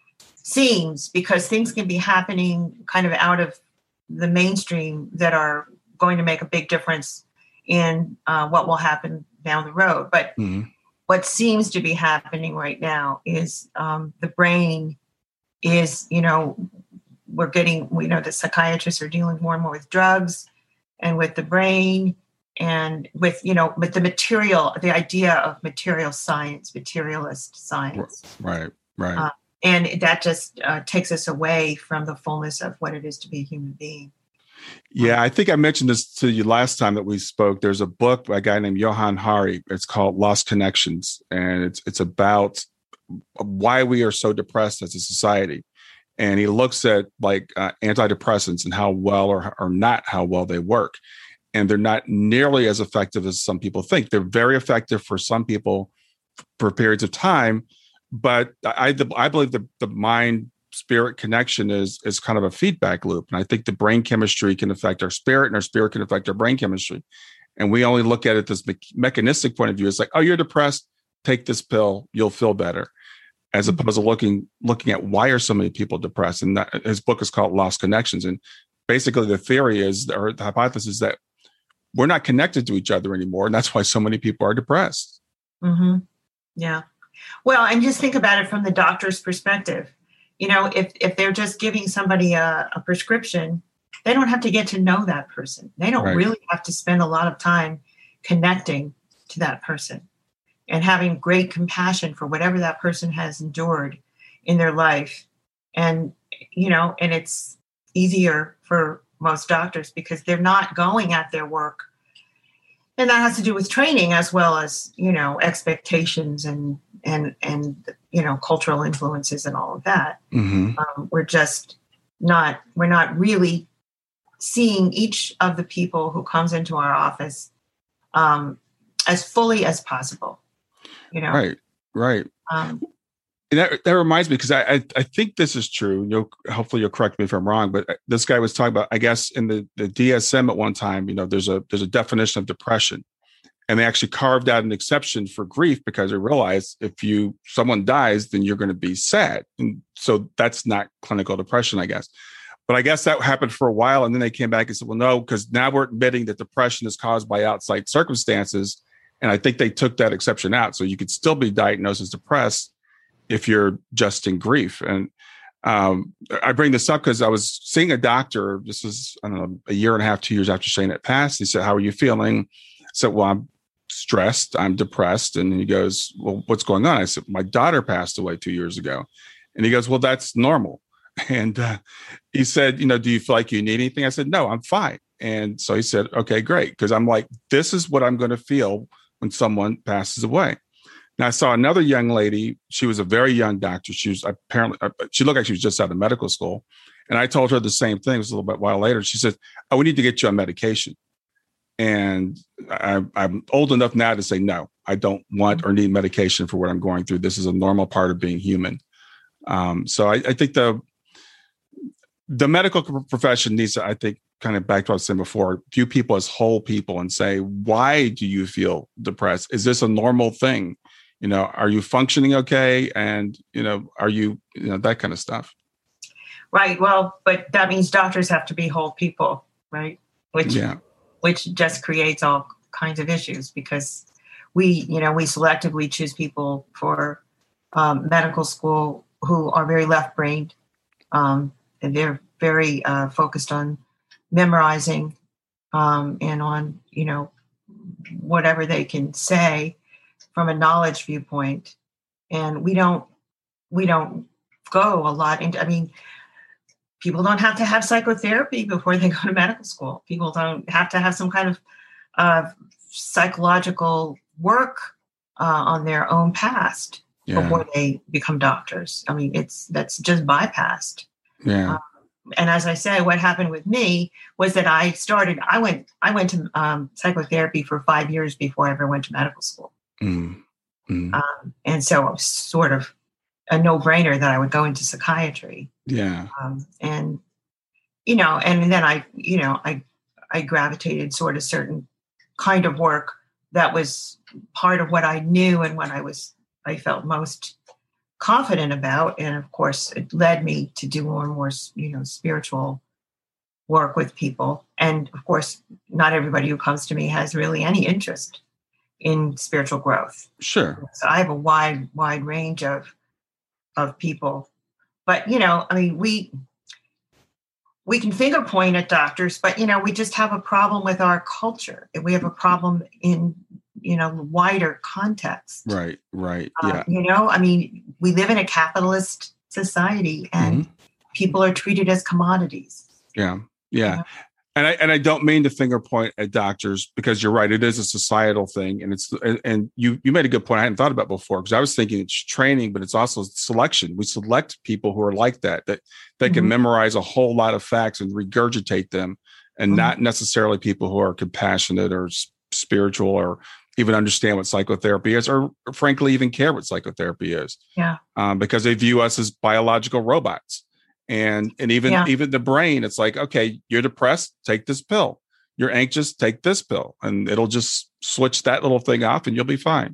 seems because things can be happening kind of out of the mainstream that are going to make a big difference in uh, what will happen down the road. But mm-hmm. what seems to be happening right now is um, the brain is, you know, we're getting, we know that psychiatrists are dealing more and more with drugs and with the brain and with, you know, with the material, the idea of material science, materialist science. Right, right. Uh, and that just uh, takes us away from the fullness of what it is to be a human being. Yeah, I think I mentioned this to you last time that we spoke. There's a book by a guy named Johann Hari. It's called Lost Connections, and it's it's about why we are so depressed as a society. And he looks at like uh, antidepressants and how well or, or not how well they work. And they're not nearly as effective as some people think. They're very effective for some people for periods of time. But I, I believe the, the mind spirit connection is, is kind of a feedback loop. And I think the brain chemistry can affect our spirit and our spirit can affect our brain chemistry. And we only look at it this me- mechanistic point of view. It's like, oh, you're depressed, take this pill, you'll feel better. As opposed to looking looking at why are so many people depressed. And that, his book is called Lost Connections. And basically the theory is, or the hypothesis is that we're not connected to each other anymore. And that's why so many people are depressed. Mm-hmm. Yeah. Well, and just think about it from the doctor's perspective. You know, if, if they're just giving somebody a, a prescription, they don't have to get to know that person. They don't right. really have to spend a lot of time connecting to that person and having great compassion for whatever that person has endured in their life. And, you know, and it's easier for most doctors because they're not going at their work. And that has to do with training as well as, you know, expectations and, and, and, you know, cultural influences and all of that. Mm-hmm. Um, we're just not, we're not really seeing each of the people who comes into our office um, as fully as possible. You know? Right, right. Um, and that that reminds me, because I, I I think this is true. You'll hopefully you'll correct me if I'm wrong, but this guy was talking about, I guess in the, the D S M at one time, you know, there's a there's a definition of depression, and they actually carved out an exception for grief because they realized if you someone dies, then you're going to be sad, and so that's not clinical depression, I guess. But I guess that happened for a while, and then they came back and said, well, no, because now we're admitting that depression is caused by outside circumstances. And I think they took that exception out. So you could still be diagnosed as depressed if you're just in grief. And um, I bring this up because I was seeing a doctor. This was, I don't know, a year and a half, two years after Shane had passed. He said, "How are you feeling?" I said, "Well, I'm stressed. I'm depressed." And he goes, "Well, what's going on?" I said, "My daughter passed away two years ago." And he goes, "Well, that's normal." And uh, he said, "You know, do you feel like you need anything?" I said, "No, I'm fine." And so he said, "Okay, great." Because I'm like, this is what I'm going to feel when someone passes away. Now, I saw another young lady. She was a very young doctor. She was apparently, she looked like she was just out of medical school. And I told her the same thing. It was a little bit while later. She said, "Oh, we need to get you on medication." And I, I'm old enough now to say, no, I don't want or need medication for what I'm going through. This is a normal part of being human. Um, so I, I think the the medical profession needs to, I think, kind of back to what I was saying before, view people as whole people and say, why do you feel depressed? Is this a normal thing? You know, are you functioning okay? And, you know, are you, you know, that kind of stuff. Right. Well, but that means doctors have to be whole people, right? Which, yeah. which just creates all kinds of issues because we, you know, we selectively choose people for um, medical school who are very left-brained. Um, and they're very uh, focused on memorizing um, and on, you know, whatever they can say from a knowledge viewpoint. And we don't, we don't go a lot into, I mean, people don't have to have psychotherapy before they go to medical school. People don't have to have some kind of uh, psychological work uh, on their own past yeah. before they become doctors. I mean, it's, that's just bypassed. Yeah. Um, and as I say, what happened with me was that I started, I went, I went to um, psychotherapy for five years before I ever went to medical school. Mm. Mm. Um, and so it was sort of a no-brainer that I would go into psychiatry. Yeah. Um, and, you know, and then I, you know, I, I gravitated sort of certain kind of work that was part of what I knew and what I was, I felt most confident about. And of course, it led me to do more and more, you know, spiritual work with people. And of course, not everybody who comes to me has really any interest in spiritual growth. Sure. So I have a wide, wide range of, of people. But, you know, I mean, we, we can finger point at doctors, but, you know, we just have a problem with our culture. We have a problem in, you know, wider context. Right, right. Um, yeah. You know, I mean, we live in a capitalist society and mm-hmm. people are treated as commodities. Yeah, yeah. You know? And I and I don't mean to finger point at doctors because you're right. It is a societal thing, and it's and you you made a good point I hadn't thought about before because I was thinking it's training, but it's also selection. We select people who are like that that that can mm-hmm. memorize a whole lot of facts and regurgitate them, and mm-hmm. not necessarily people who are compassionate or spiritual or even understand what psychotherapy is, or frankly even care what psychotherapy is. Yeah, um, because they view us as biological robots. And and even yeah. even the brain, it's like, okay, you're depressed, take this pill. You're anxious, take this pill. And it'll just switch that little thing off and you'll be fine.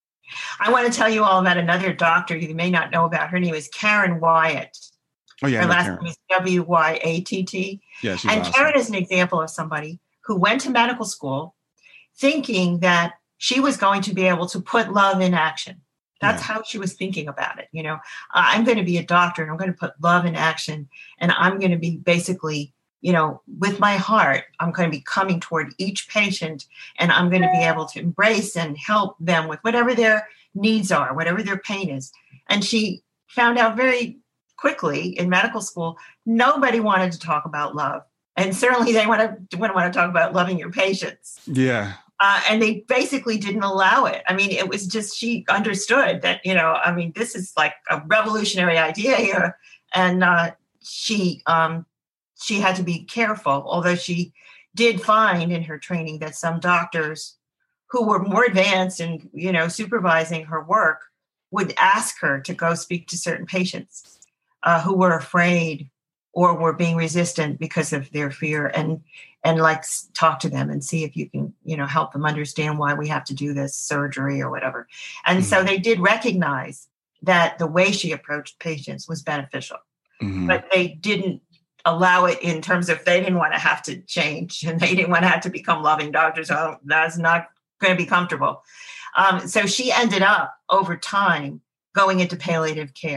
I want to tell you all about another doctor you may not know about. Her name is Karen Wyatt. Oh, yeah. Her last Karen. name is W Y A T T. Yeah, she's and awesome. Karen is an example of somebody who went to medical school thinking that she was going to be able to put love in action. That's yeah. how she was thinking about it. You know, I'm going to be a doctor and I'm going to put love in action. And I'm going to be basically, you know, with my heart, I'm going to be coming toward each patient and I'm going to be able to embrace and help them with whatever their needs are, whatever their pain is. And she found out very quickly in medical school, nobody wanted to talk about love. And certainly they want to, wouldn't want to talk about loving your patients. Yeah. Uh, and they basically didn't allow it. I mean, it was just, she understood that, you know, I mean, this is like a revolutionary idea here. And uh, she um, she had to be careful, although she did find in her training that some doctors who were more advanced in, you know, supervising her work would ask her to go speak to certain patients uh, who were afraid or were being resistant because of their fear, and and like talk to them and see if you can, you know, help them understand why we have to do this surgery or whatever. And mm-hmm. so they did recognize that the way she approached patients was beneficial, mm-hmm. but they didn't allow it in terms of they didn't want to have to change and they didn't want to have to become loving doctors. Oh, that's not going to be comfortable. Um, so she ended up over time going into palliative care.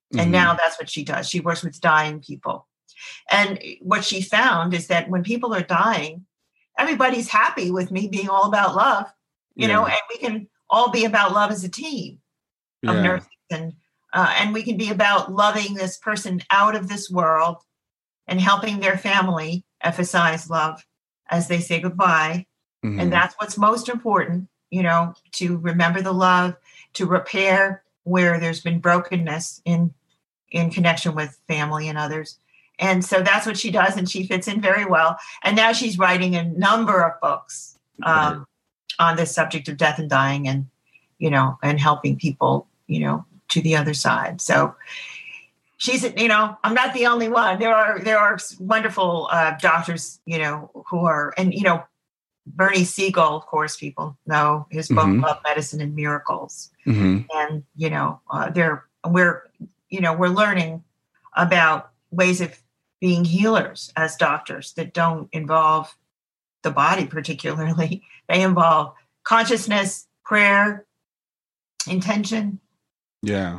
And Mm-hmm. now that's what she does. She works with dying people. And what she found is that when people are dying, everybody's happy with me being all about love, you Yeah. know, and we can all be about love as a team of Yeah. nurses. And, uh, and we can be about loving this person out of this world and helping their family emphasize love as they say goodbye. Mm-hmm. And that's what's most important, you know, to remember the love, to repair where there's been brokenness in in connection with family and others. And so that's what she does, and she fits in very well. And now she's writing a number of books um, Right. on this subject of death and dying, and, you know, and helping people, you know, to the other side. So she's, you know, I'm not the only one. There are, there are wonderful uh, doctors, you know, who are, and, you know, Bernie Siegel, of course, people know his book, Mhm. Love, Medicine, and Miracles. Mm-hmm. And, you know, uh, they're, we're, you know, we're learning about ways of being healers as doctors that don't involve the body particularly. They involve consciousness, prayer, intention, Yeah.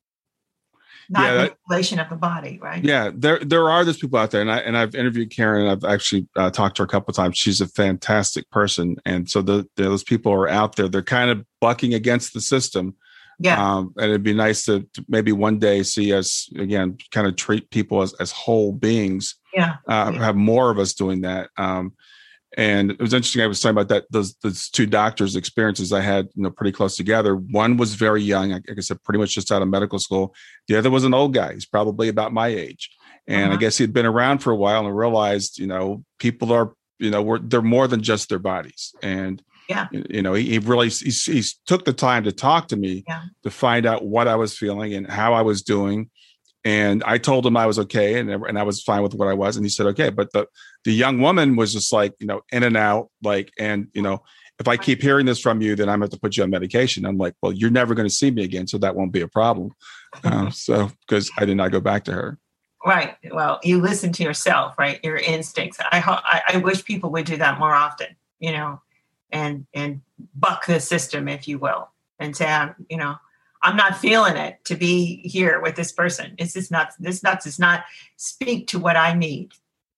not Yeah, that- manipulation of the body, right? Yeah, there there are those people out there, and I and I've interviewed Karen. I've actually uh, talked to her a couple of times. She's a fantastic person, and so the, the, those people are out there. They're kind of bucking against the system. Yeah. Um, and it'd be nice to, to maybe one day see us again, kind of treat people as as whole beings. Yeah. Uh, Yeah. Have more of us doing that. Um, and it was interesting. I was talking about that those those two doctors' experiences I had, you know, pretty close together. One was very young, like I said, pretty much just out of medical school. The other was an old guy. He's probably about my age, and Uh-huh. I guess he'd been around for a while and realized, you know, people are, you know, we're, they're more than just their bodies. And Yeah. you know, he, he really he, he took the time to talk to me Yeah. to find out what I was feeling and how I was doing. And I told him I was okay, and and I was fine with what I was. And he said, okay. But the the young woman was just like, you know, in and out, like, and you know, if I keep hearing this from you, then I'm going to have to put you on medication. I'm like, well, you're never going to see me again, so that won't be a problem. Uh, so because I did not go back to her. Right. Well, you listen to yourself, right? Your instincts. I, ho- I I wish people would do that more often, you know, and and buck the system, if you will, and say, I'm, you know, I'm not feeling it to be here with this person. It's just not, this nuts does not speak to what I need.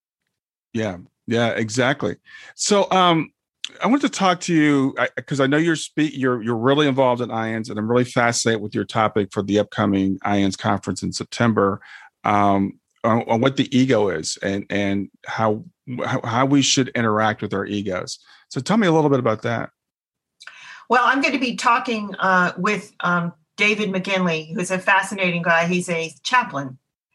Yeah, yeah, exactly. So, um, I want to talk to you because I, I know you're speak you're you're really involved in I A N S, and I'm really fascinated with your topic for the upcoming I A N S conference in September, um, on, on what the ego is and and how, how how we should interact with our egos. So, tell me a little bit about that. Well, I'm going to be talking uh, with um, David McGinley, who's a fascinating guy. He's a chaplain,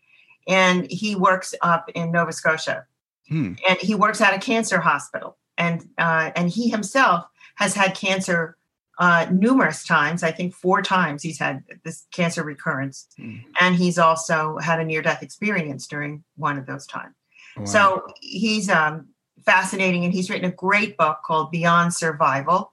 and he works up in Nova Scotia, Hmm. and he works at a cancer hospital. And uh, and he himself has had cancer uh, numerous times. I think four times he's had this cancer recurrence, Hmm. and he's also had a near-death experience during one of those times. Wow. So he's um, fascinating, and he's written a great book called Beyond Survival.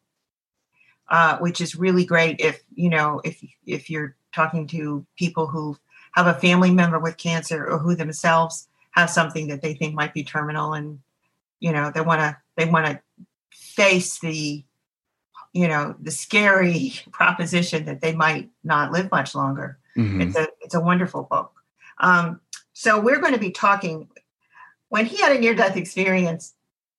Uh, which is really great if, you know, if if you're talking to people who have a family member with cancer or who themselves have something that they think might be terminal, and, you know, they want to they want to face the, you know, the scary proposition that they might not live much longer. Mhm. It's a it's a wonderful book. Um, so we're going to be talking. When he had a near-death experience,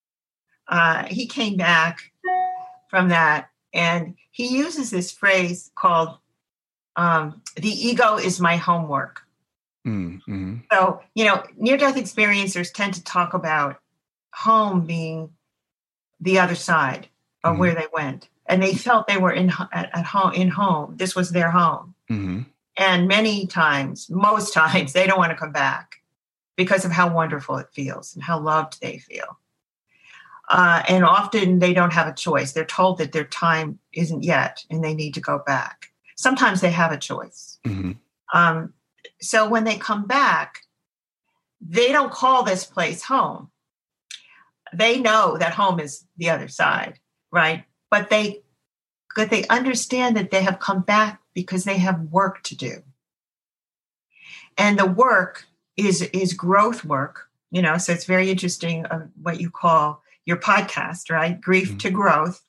uh, he came back from that. And he uses this phrase called um, the ego is my homework. Mm-hmm. So, you know, near-death experiencers tend to talk about home being the other side of Mhm. where they went. And they felt they were in at, at home, in home. This was their home. Mm-hmm. And many times, most times, they don't want to come back because of how wonderful it feels and how loved they feel. Uh, and often they don't have a choice. They're told that their time isn't yet and they need to go back. Sometimes they have a choice. Mm-hmm. Um, so when they come back, they don't call this place home. They know that home is the other side, right? But they, but they understand that they have come back because they have work to do. And the work is, is growth work, you know, so it's very interesting uh, what you call your podcast, right? Grief Mm-hmm. to Growth,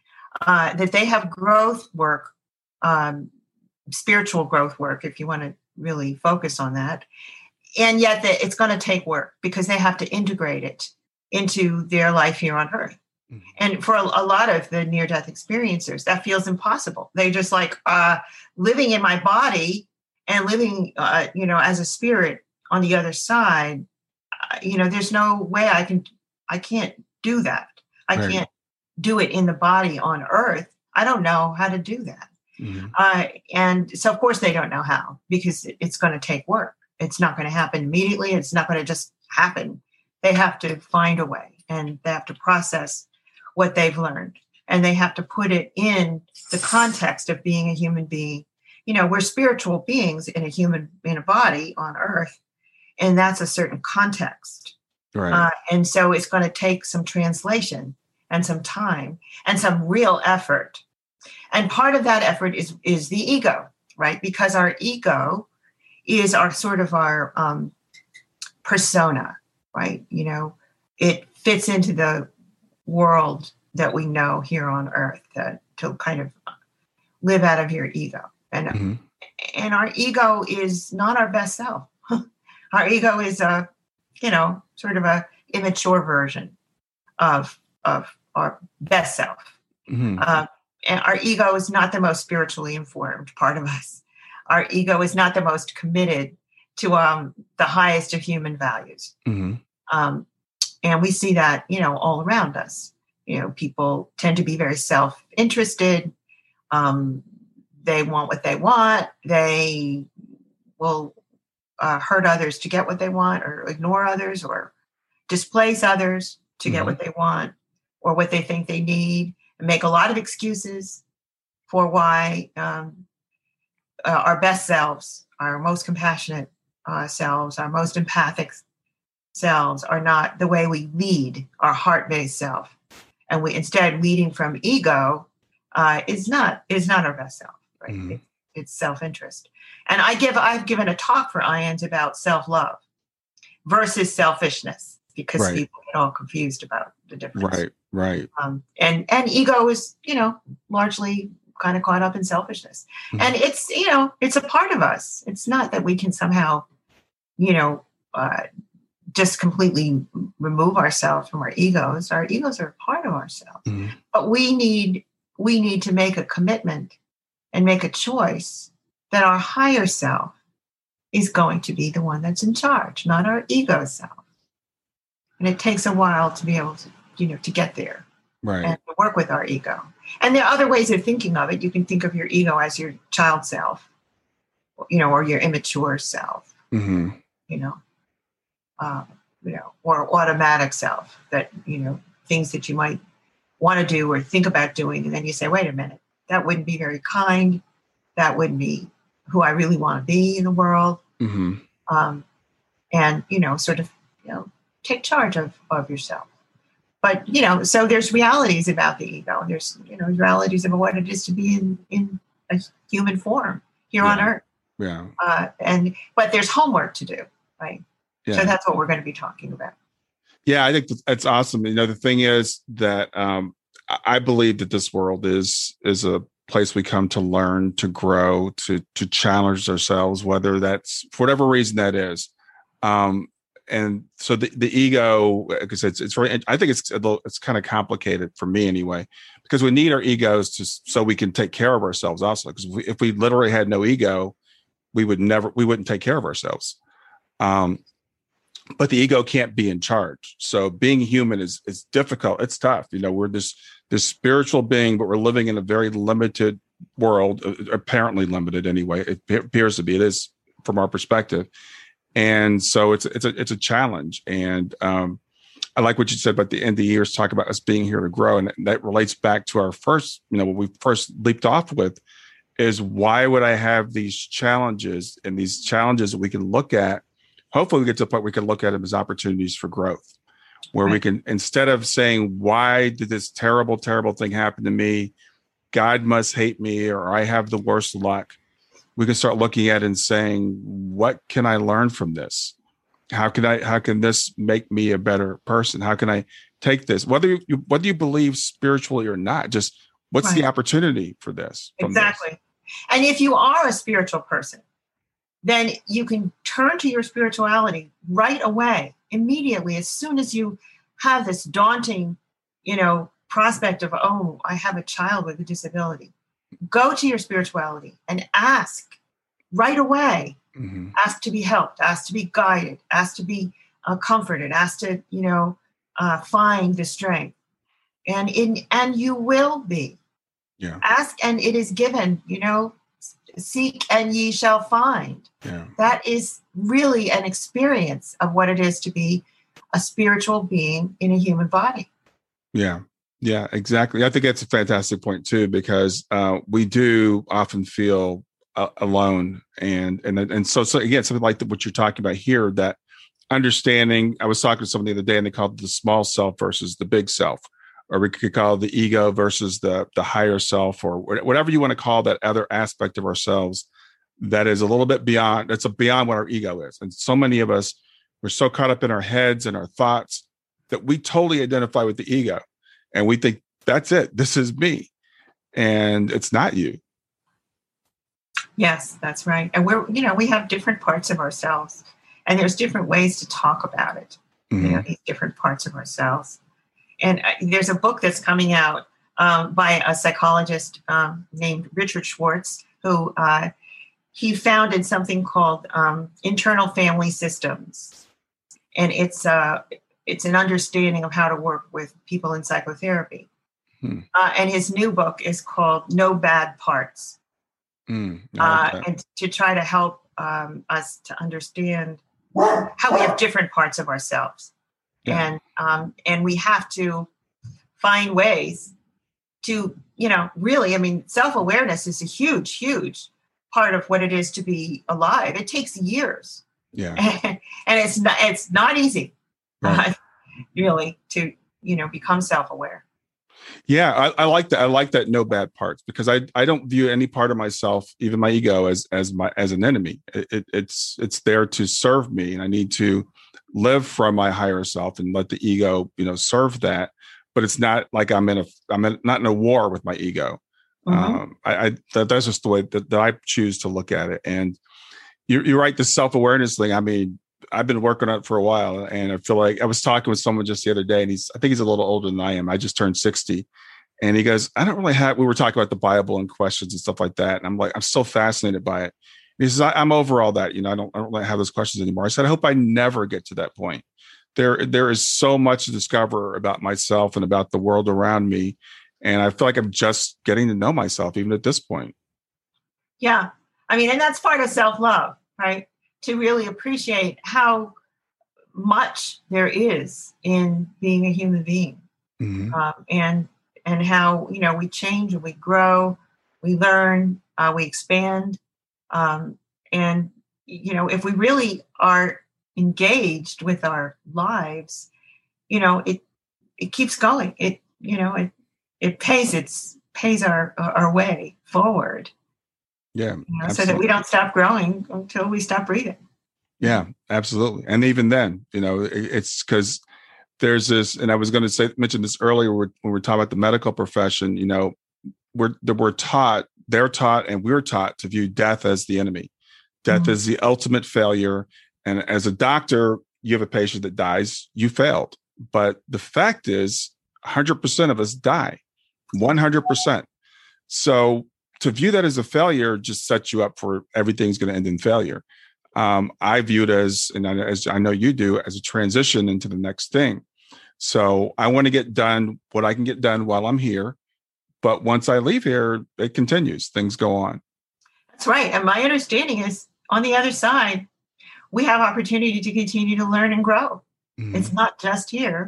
uh, that they have growth work, um, spiritual growth work, if you want to really focus on that. And yet the, it's going to take work because they have to integrate it into their life here on Earth. Mm-hmm. And for a, a lot of the near-death experiencers, that feels impossible. They just like uh, living in my body and living, uh, you know, as a spirit on the other side. Uh, you know, there's no way I can, I can't do that. I right. can't do it in the body on Earth. I don't know how to do that. Mm-hmm. Uh, and so, of course, they don't know how because it's going to take work. It's not going to happen immediately. It's not going to just happen. They have to find a way, and they have to process what they've learned, and they have to put it in the context of being a human being. You know, we're spiritual beings in a human, in a body on Earth, and that's a certain context. Right. Uh, and so it's going to take some translation and some time and some real effort. And part of that effort is, is the ego, right? Because our ego is our sort of our um, persona, right? You know, it fits into the world that we know here on Earth, that to kind of live out of your ego. And, mm-hmm. and our ego is not our best self. Our ego is a, you know, sort of a immature version of, of our best self. Mm-hmm. Uh, and our ego is not the most spiritually informed part of us. Our ego is not the most committed to um, the highest of human values. Mm-hmm. Um, and we see that, you know, all around us. You know, people tend to be very self-interested. Um, they want what they want. They will uh, hurt others to get what they want, or ignore others, or displace others to mm-hmm. get what they want or what they think they need, and make a lot of excuses for why um, uh, our best selves, our most compassionate uh, selves, our most empathic selves are not the way we lead our heart-based self. And we instead leading from ego uh, is not is not our best self, right? Mm-hmm. It, it's self-interest. And I give I've given a talk for I A N S about self-love versus selfishness, because right. people get all confused about the difference. Right, right. Um, and and ego is, you know, largely kind of caught up in selfishness. Mm-hmm. And it's, you know, it's a part of us. It's not that we can somehow, you know, uh, just completely remove ourselves from our egos. Our egos are a part of ourselves. Mm-hmm. But we need we need to make a commitment and make a choice that our higher self is going to be the one that's in charge, not our ego self. And it takes a while to be able to, you know, to get there. Right. And to work with our ego. And there are other ways of thinking of it. You can think of your ego as your child self, you know, or your immature self, mm-hmm. you know. Uh, you know, or automatic self, that, you know, things that you might want to do or think about doing. And then you say, wait a minute, that wouldn't be very kind. That wouldn't be who I really want to be in the world. Mm-hmm. Um, and, you know, sort of, you know, take charge of, of yourself. But, you know, so there's realities about the ego. There's, you know, realities about what it is to be in, in a human form here yeah. on Earth. Yeah. Uh, and, but there's homework to do, right? Yeah. So that's what we're going to be talking about. Yeah, I think that's awesome. You know, the thing is that um, I believe that this world is is a place we come to learn, to grow, to to challenge ourselves, whether that's for whatever reason that is. Um, and so the, the ego, because it's it's very, I think it's a little, it's kind of complicated for me anyway, because we need our egos to so we can take care of ourselves also. Because if, if we literally had no ego, we would never we wouldn't take care of ourselves. Um, But the ego can't be in charge. So being human is is difficult. It's tough. You know, we're this this spiritual being, but we're living in a very limited world, apparently limited anyway. It appears to be. It is from our perspective, and so it's it's a it's a challenge. And um, I like what you said about the end of the years. Talk about us being here to grow, and that relates back to our first. You know, what we first leaped off with is why would I have these challenges and these challenges that we can look at. Hopefully we get to the point where we can look at them as opportunities for growth, where right. we can, instead of saying, why did this terrible, terrible thing happen to me? God must hate me, or I have the worst luck. We can start looking at it and saying, what can I learn from this? How can I, how can this make me a better person? How can I take this, whether you, whether you believe spiritually or not, just what's right. the opportunity for this? Exactly. This? And if you are a spiritual person, then you can turn to your spirituality right away, immediately, as soon as you have this daunting, you know, prospect of, oh, I have a child with a disability. Go to your spirituality and ask right away. Mm-hmm. Ask to be helped, ask to be guided, ask to be uh, comforted, ask to, you know, uh, find the strength. And in and you will be. Yeah. Ask and it is given, you know, seek and ye shall find. Yeah. That is really an experience of what it is to be a spiritual being in a human body. Yeah. Yeah, exactly. I think that's a fantastic point too, because uh, we do often feel uh, alone, and and and so so again, something like the, what you're talking about here, that understanding. I was talking to someone the other day, and they called it the small self versus the big self, or we could call it the ego versus the the higher self, or whatever you want to call that other aspect of ourselves that is a little bit beyond. That's a beyond what our ego is, and so many of us, we're so caught up in our heads and our thoughts that we totally identify with the ego. And we think, that's it. This is me. And it's not you. Yes, that's right. And we're, you know, we have different parts of ourselves. And there's different ways to talk about it. Mm-hmm. You know, these different parts of ourselves. And uh, there's a book that's coming out um, by a psychologist um, named Richard Schwartz, who uh, he founded something called um, Internal Family Systems. And it's uh It's an understanding of how to work with people in psychotherapy. Hmm. Uh, and his new book is called No Bad Parts. Mm, uh, and to try to help um, us to understand how we have different parts of ourselves. Yeah. And um, and we have to find ways to, you know, really, I mean, self-awareness is a huge, huge part of what it is to be alive. It takes years. Yeah. And, and it's not, it's not easy. Right. Uh, really, to, you know, become self-aware. Yeah, I, I like that. I like that no bad parts, because I, I don't view any part of myself, even my ego, as as my as an enemy. It, it, it's it's there to serve me, and I need to live from my higher self and let the ego, you know, serve that. But it's not like I'm in a I'm in, not in a war with my ego. Mm-hmm. Um, I, I that, that's just the way that, that I choose to look at it. And you're, you're right. The self-awareness thing. I mean, I've been working on it for a while, and I feel like I was talking with someone just the other day, and he's, I think he's a little older than I am. I just turned sixty, and he goes, I don't really have, we were talking about the Bible and questions and stuff like that. And I'm like, I'm so fascinated by it. And he says, I, I'm over all that. You know, I don't, I don't really have those questions anymore. I said, I hope I never get to that point. There, there is so much to discover about myself and about the world around me. And I feel like I'm just getting to know myself even at this point. Yeah. I mean, and that's part of self-love, right? To really appreciate how much there is in being a human being, mm-hmm. um, and and how, you know, we change and we grow, we learn, uh, we expand, um, and you know, if we really are engaged with our lives, you know, it it keeps going. It you know it it pays its pays our our way forward. Yeah, you know, so that we don't stop growing until we stop breathing. Yeah, absolutely. And even then, you know, it, it's because there's this, and I was going to say, mention this earlier when we were talking about the medical profession, you know, we're, we're taught, they're taught, and we're taught to view death as the enemy. Death mm-hmm. is the ultimate failure. And as a doctor, you have a patient that dies, you failed. But the fact is, one hundred percent of us die, one hundred percent. So to view that as a failure just sets you up for everything's going to end in failure. Um, I view it as, and as I know you do, as a transition into the next thing. So I want to get done what I can get done while I'm here. But once I leave here, it continues. Things go on. That's right. And my understanding is on the other side, we have opportunity to continue to learn and grow. Mm-hmm. It's not just here.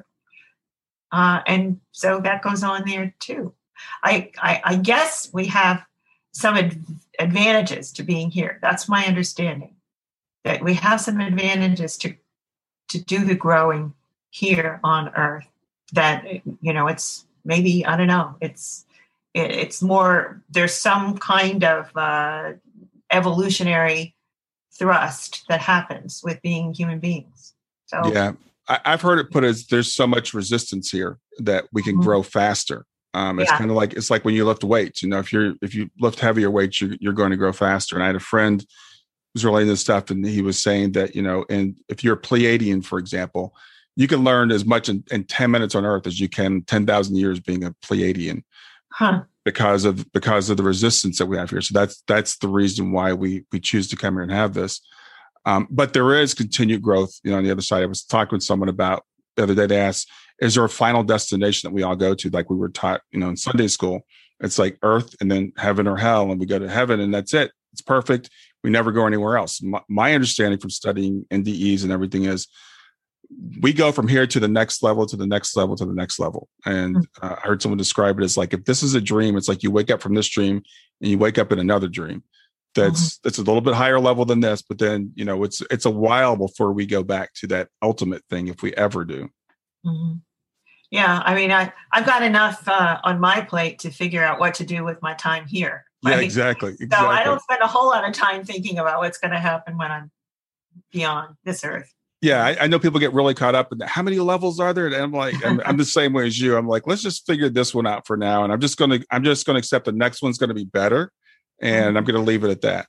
Uh, and so that goes on there too. I, I, I guess we have some ad- advantages to being here. That's my understanding, that we have some advantages to to do the growing here on Earth. That, you know, it's maybe, I don't know, it's it, it's more, there's some kind of uh, evolutionary thrust that happens with being human beings. So yeah, I, I've heard it put as there's so much resistance here that we can mm-hmm. grow faster. Um, it's yeah. kind of like, it's like when you lift weights, you know, if you're, if you lift heavier weights, you're, you're going to grow faster. And I had a friend was relating this stuff, and he was saying that, you know, and if you're a Pleiadian, for example, you can learn as much in, in ten minutes on Earth as you can ten thousand years being a Pleiadian. Huh. Because of because of the resistance that we have here. So that's that's the reason why we we choose to come here and have this. Um, but there is continued growth, you know, on the other side. I was talking with someone about the other day. They asked, is there a final destination that we all go to? Like we were taught, you know, in Sunday school, it's like Earth and then heaven or hell. And we go to heaven and that's it. It's perfect. We never go anywhere else. My, my understanding from studying N D Es and everything is we go from here to the next level, to the next level, to the next level. And uh, I heard someone describe it as like, if this is a dream, it's like you wake up from this dream and you wake up in another dream. That's, mm-hmm. that's a little bit higher level than this, but then, you know, it's, it's a while before we go back to that ultimate thing, if we ever do. Mm-hmm. Yeah. I mean, I, I've got enough uh, on my plate to figure out what to do with my time here. Right? Yeah, exactly. exactly. So I don't spend a whole lot of time thinking about what's going to happen when I'm beyond this earth. Yeah, I, I know people get really caught up in that. How many levels are there? And I'm like, I'm, I'm the same way as you. I'm like, let's just figure this one out for now. And I'm just going to, I'm just going to accept the next one's going to be better. And I'm going to leave it at that.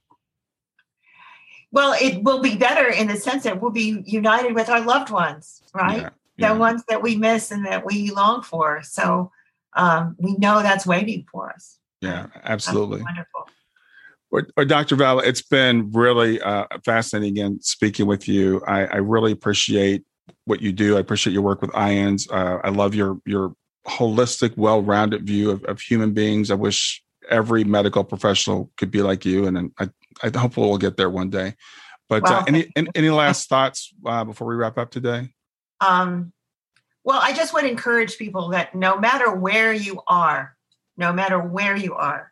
Well, it will be better in the sense that we'll be united with our loved ones, right? Yeah, yeah. The ones that we miss and that we long for. So um, we know that's waiting for us. Yeah, absolutely. That's wonderful. Or, or Doctor Valla, it's been really uh, fascinating again speaking with you. I, I really appreciate what you do. I appreciate your work with I A N S. Uh, I love your your holistic, well-rounded view of, of human beings. I wish every medical professional could be like you, and I, I hope we'll get there one day. But wow. uh, any, any any last thoughts uh, before we wrap up today? Um, well, I just would encourage people that no matter where you are, no matter where you are,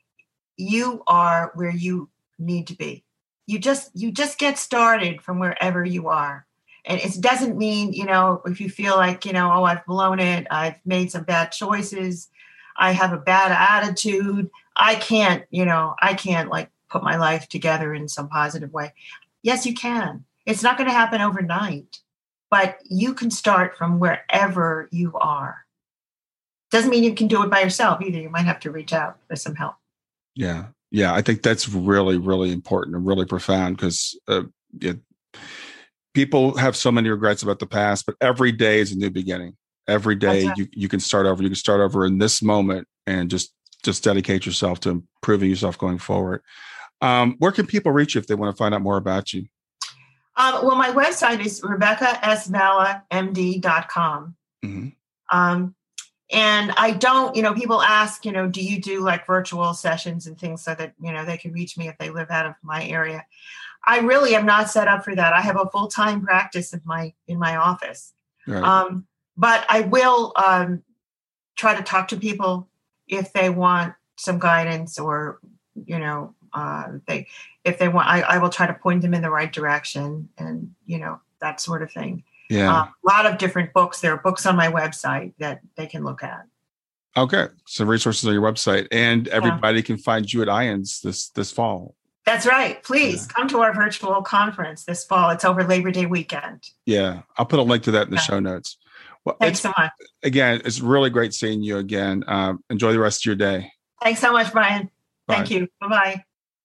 you are where you need to be. You just, you just get started from wherever you are. And it doesn't mean, you know, if you feel like, you know, oh, I've blown it, I've made some bad choices, I have a bad attitude, I can't, you know, I can't like put my life together in some positive way. Yes, you can. It's not going to happen overnight, but you can start from wherever you are. Doesn't mean you can do it by yourself either. You might have to reach out for some help. Yeah. Yeah. I think that's really, really important and really profound because uh, it, people have so many regrets about the past, but every day is a new beginning. Every day right. you, you can start over. You can start over in this moment and just, just dedicate yourself to improving yourself going forward. Um, where can people reach you if they want to find out more about you? Um, well, my website is rebecca s valla m d dot com. Mm-hmm. Um, And I don't, you know, people ask, you know, do you do like virtual sessions and things so that, you know, they can reach me if they live out of my area? I really am not set up for that. I have a full-time practice in my, in my office. Right. Um, but I will um, try to talk to people if they want some guidance or, you know, uh, they, if they want, I, I will try to point them in the right direction and, you know, that sort of thing. Yeah. Uh, a lot of different books. There are books on my website that they can look at. Okay. So resources on your website and everybody yeah. can find you at I A N S this, this fall. That's right. Please yeah. come to our virtual conference this fall. It's over Labor Day weekend. Yeah. I'll put a link to that in the yeah. show notes. Well, Thanks so much. Again, it's really great seeing you again. Um, enjoy the rest of your day. Thanks so much, Brian. Bye. Thank you. Bye-bye.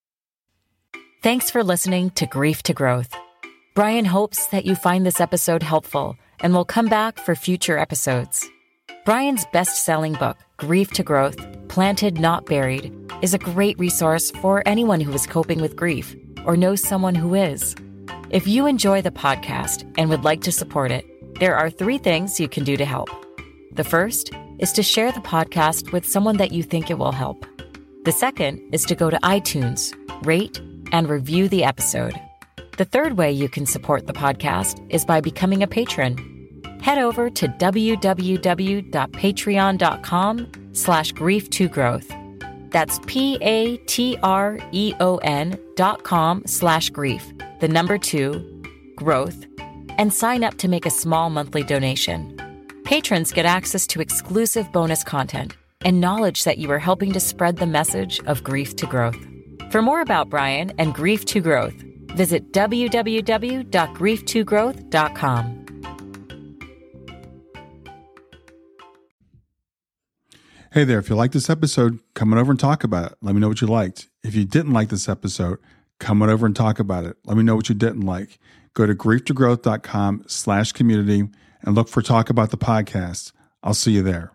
Thanks for listening to Grief to Growth. Brian hopes that you find this episode helpful and will come back for future episodes. Brian's best-selling book, Grief to Growth, Planted Not Buried, is a great resource for anyone who is coping with grief or knows someone who is. If you enjoy the podcast and would like to support it, there are three things you can do to help. The first is to share the podcast with someone that you think it will help. The second is to go to iTunes, rate, and review the episode. The third way you can support the podcast is by becoming a patron. Head over to www.patreon.com slash grief to growth. That's P-A-T-R-E-O-N dot com slash grief, the number two, growth, and sign up to make a small monthly donation. Patrons get access to exclusive bonus content and knowledge that you are helping to spread the message of grief to growth. For more about Brian and Grief to Growth, visit w w w dot grief to growth dot com. Hey there, if you liked this episode, come on over and talk about it. Let me know what you liked. If you didn't like this episode, Come on over and talk about it. Let me know what you didn't like. Go to grief to growth dot com slash community and look for Talk About the Podcast. I'll see you there.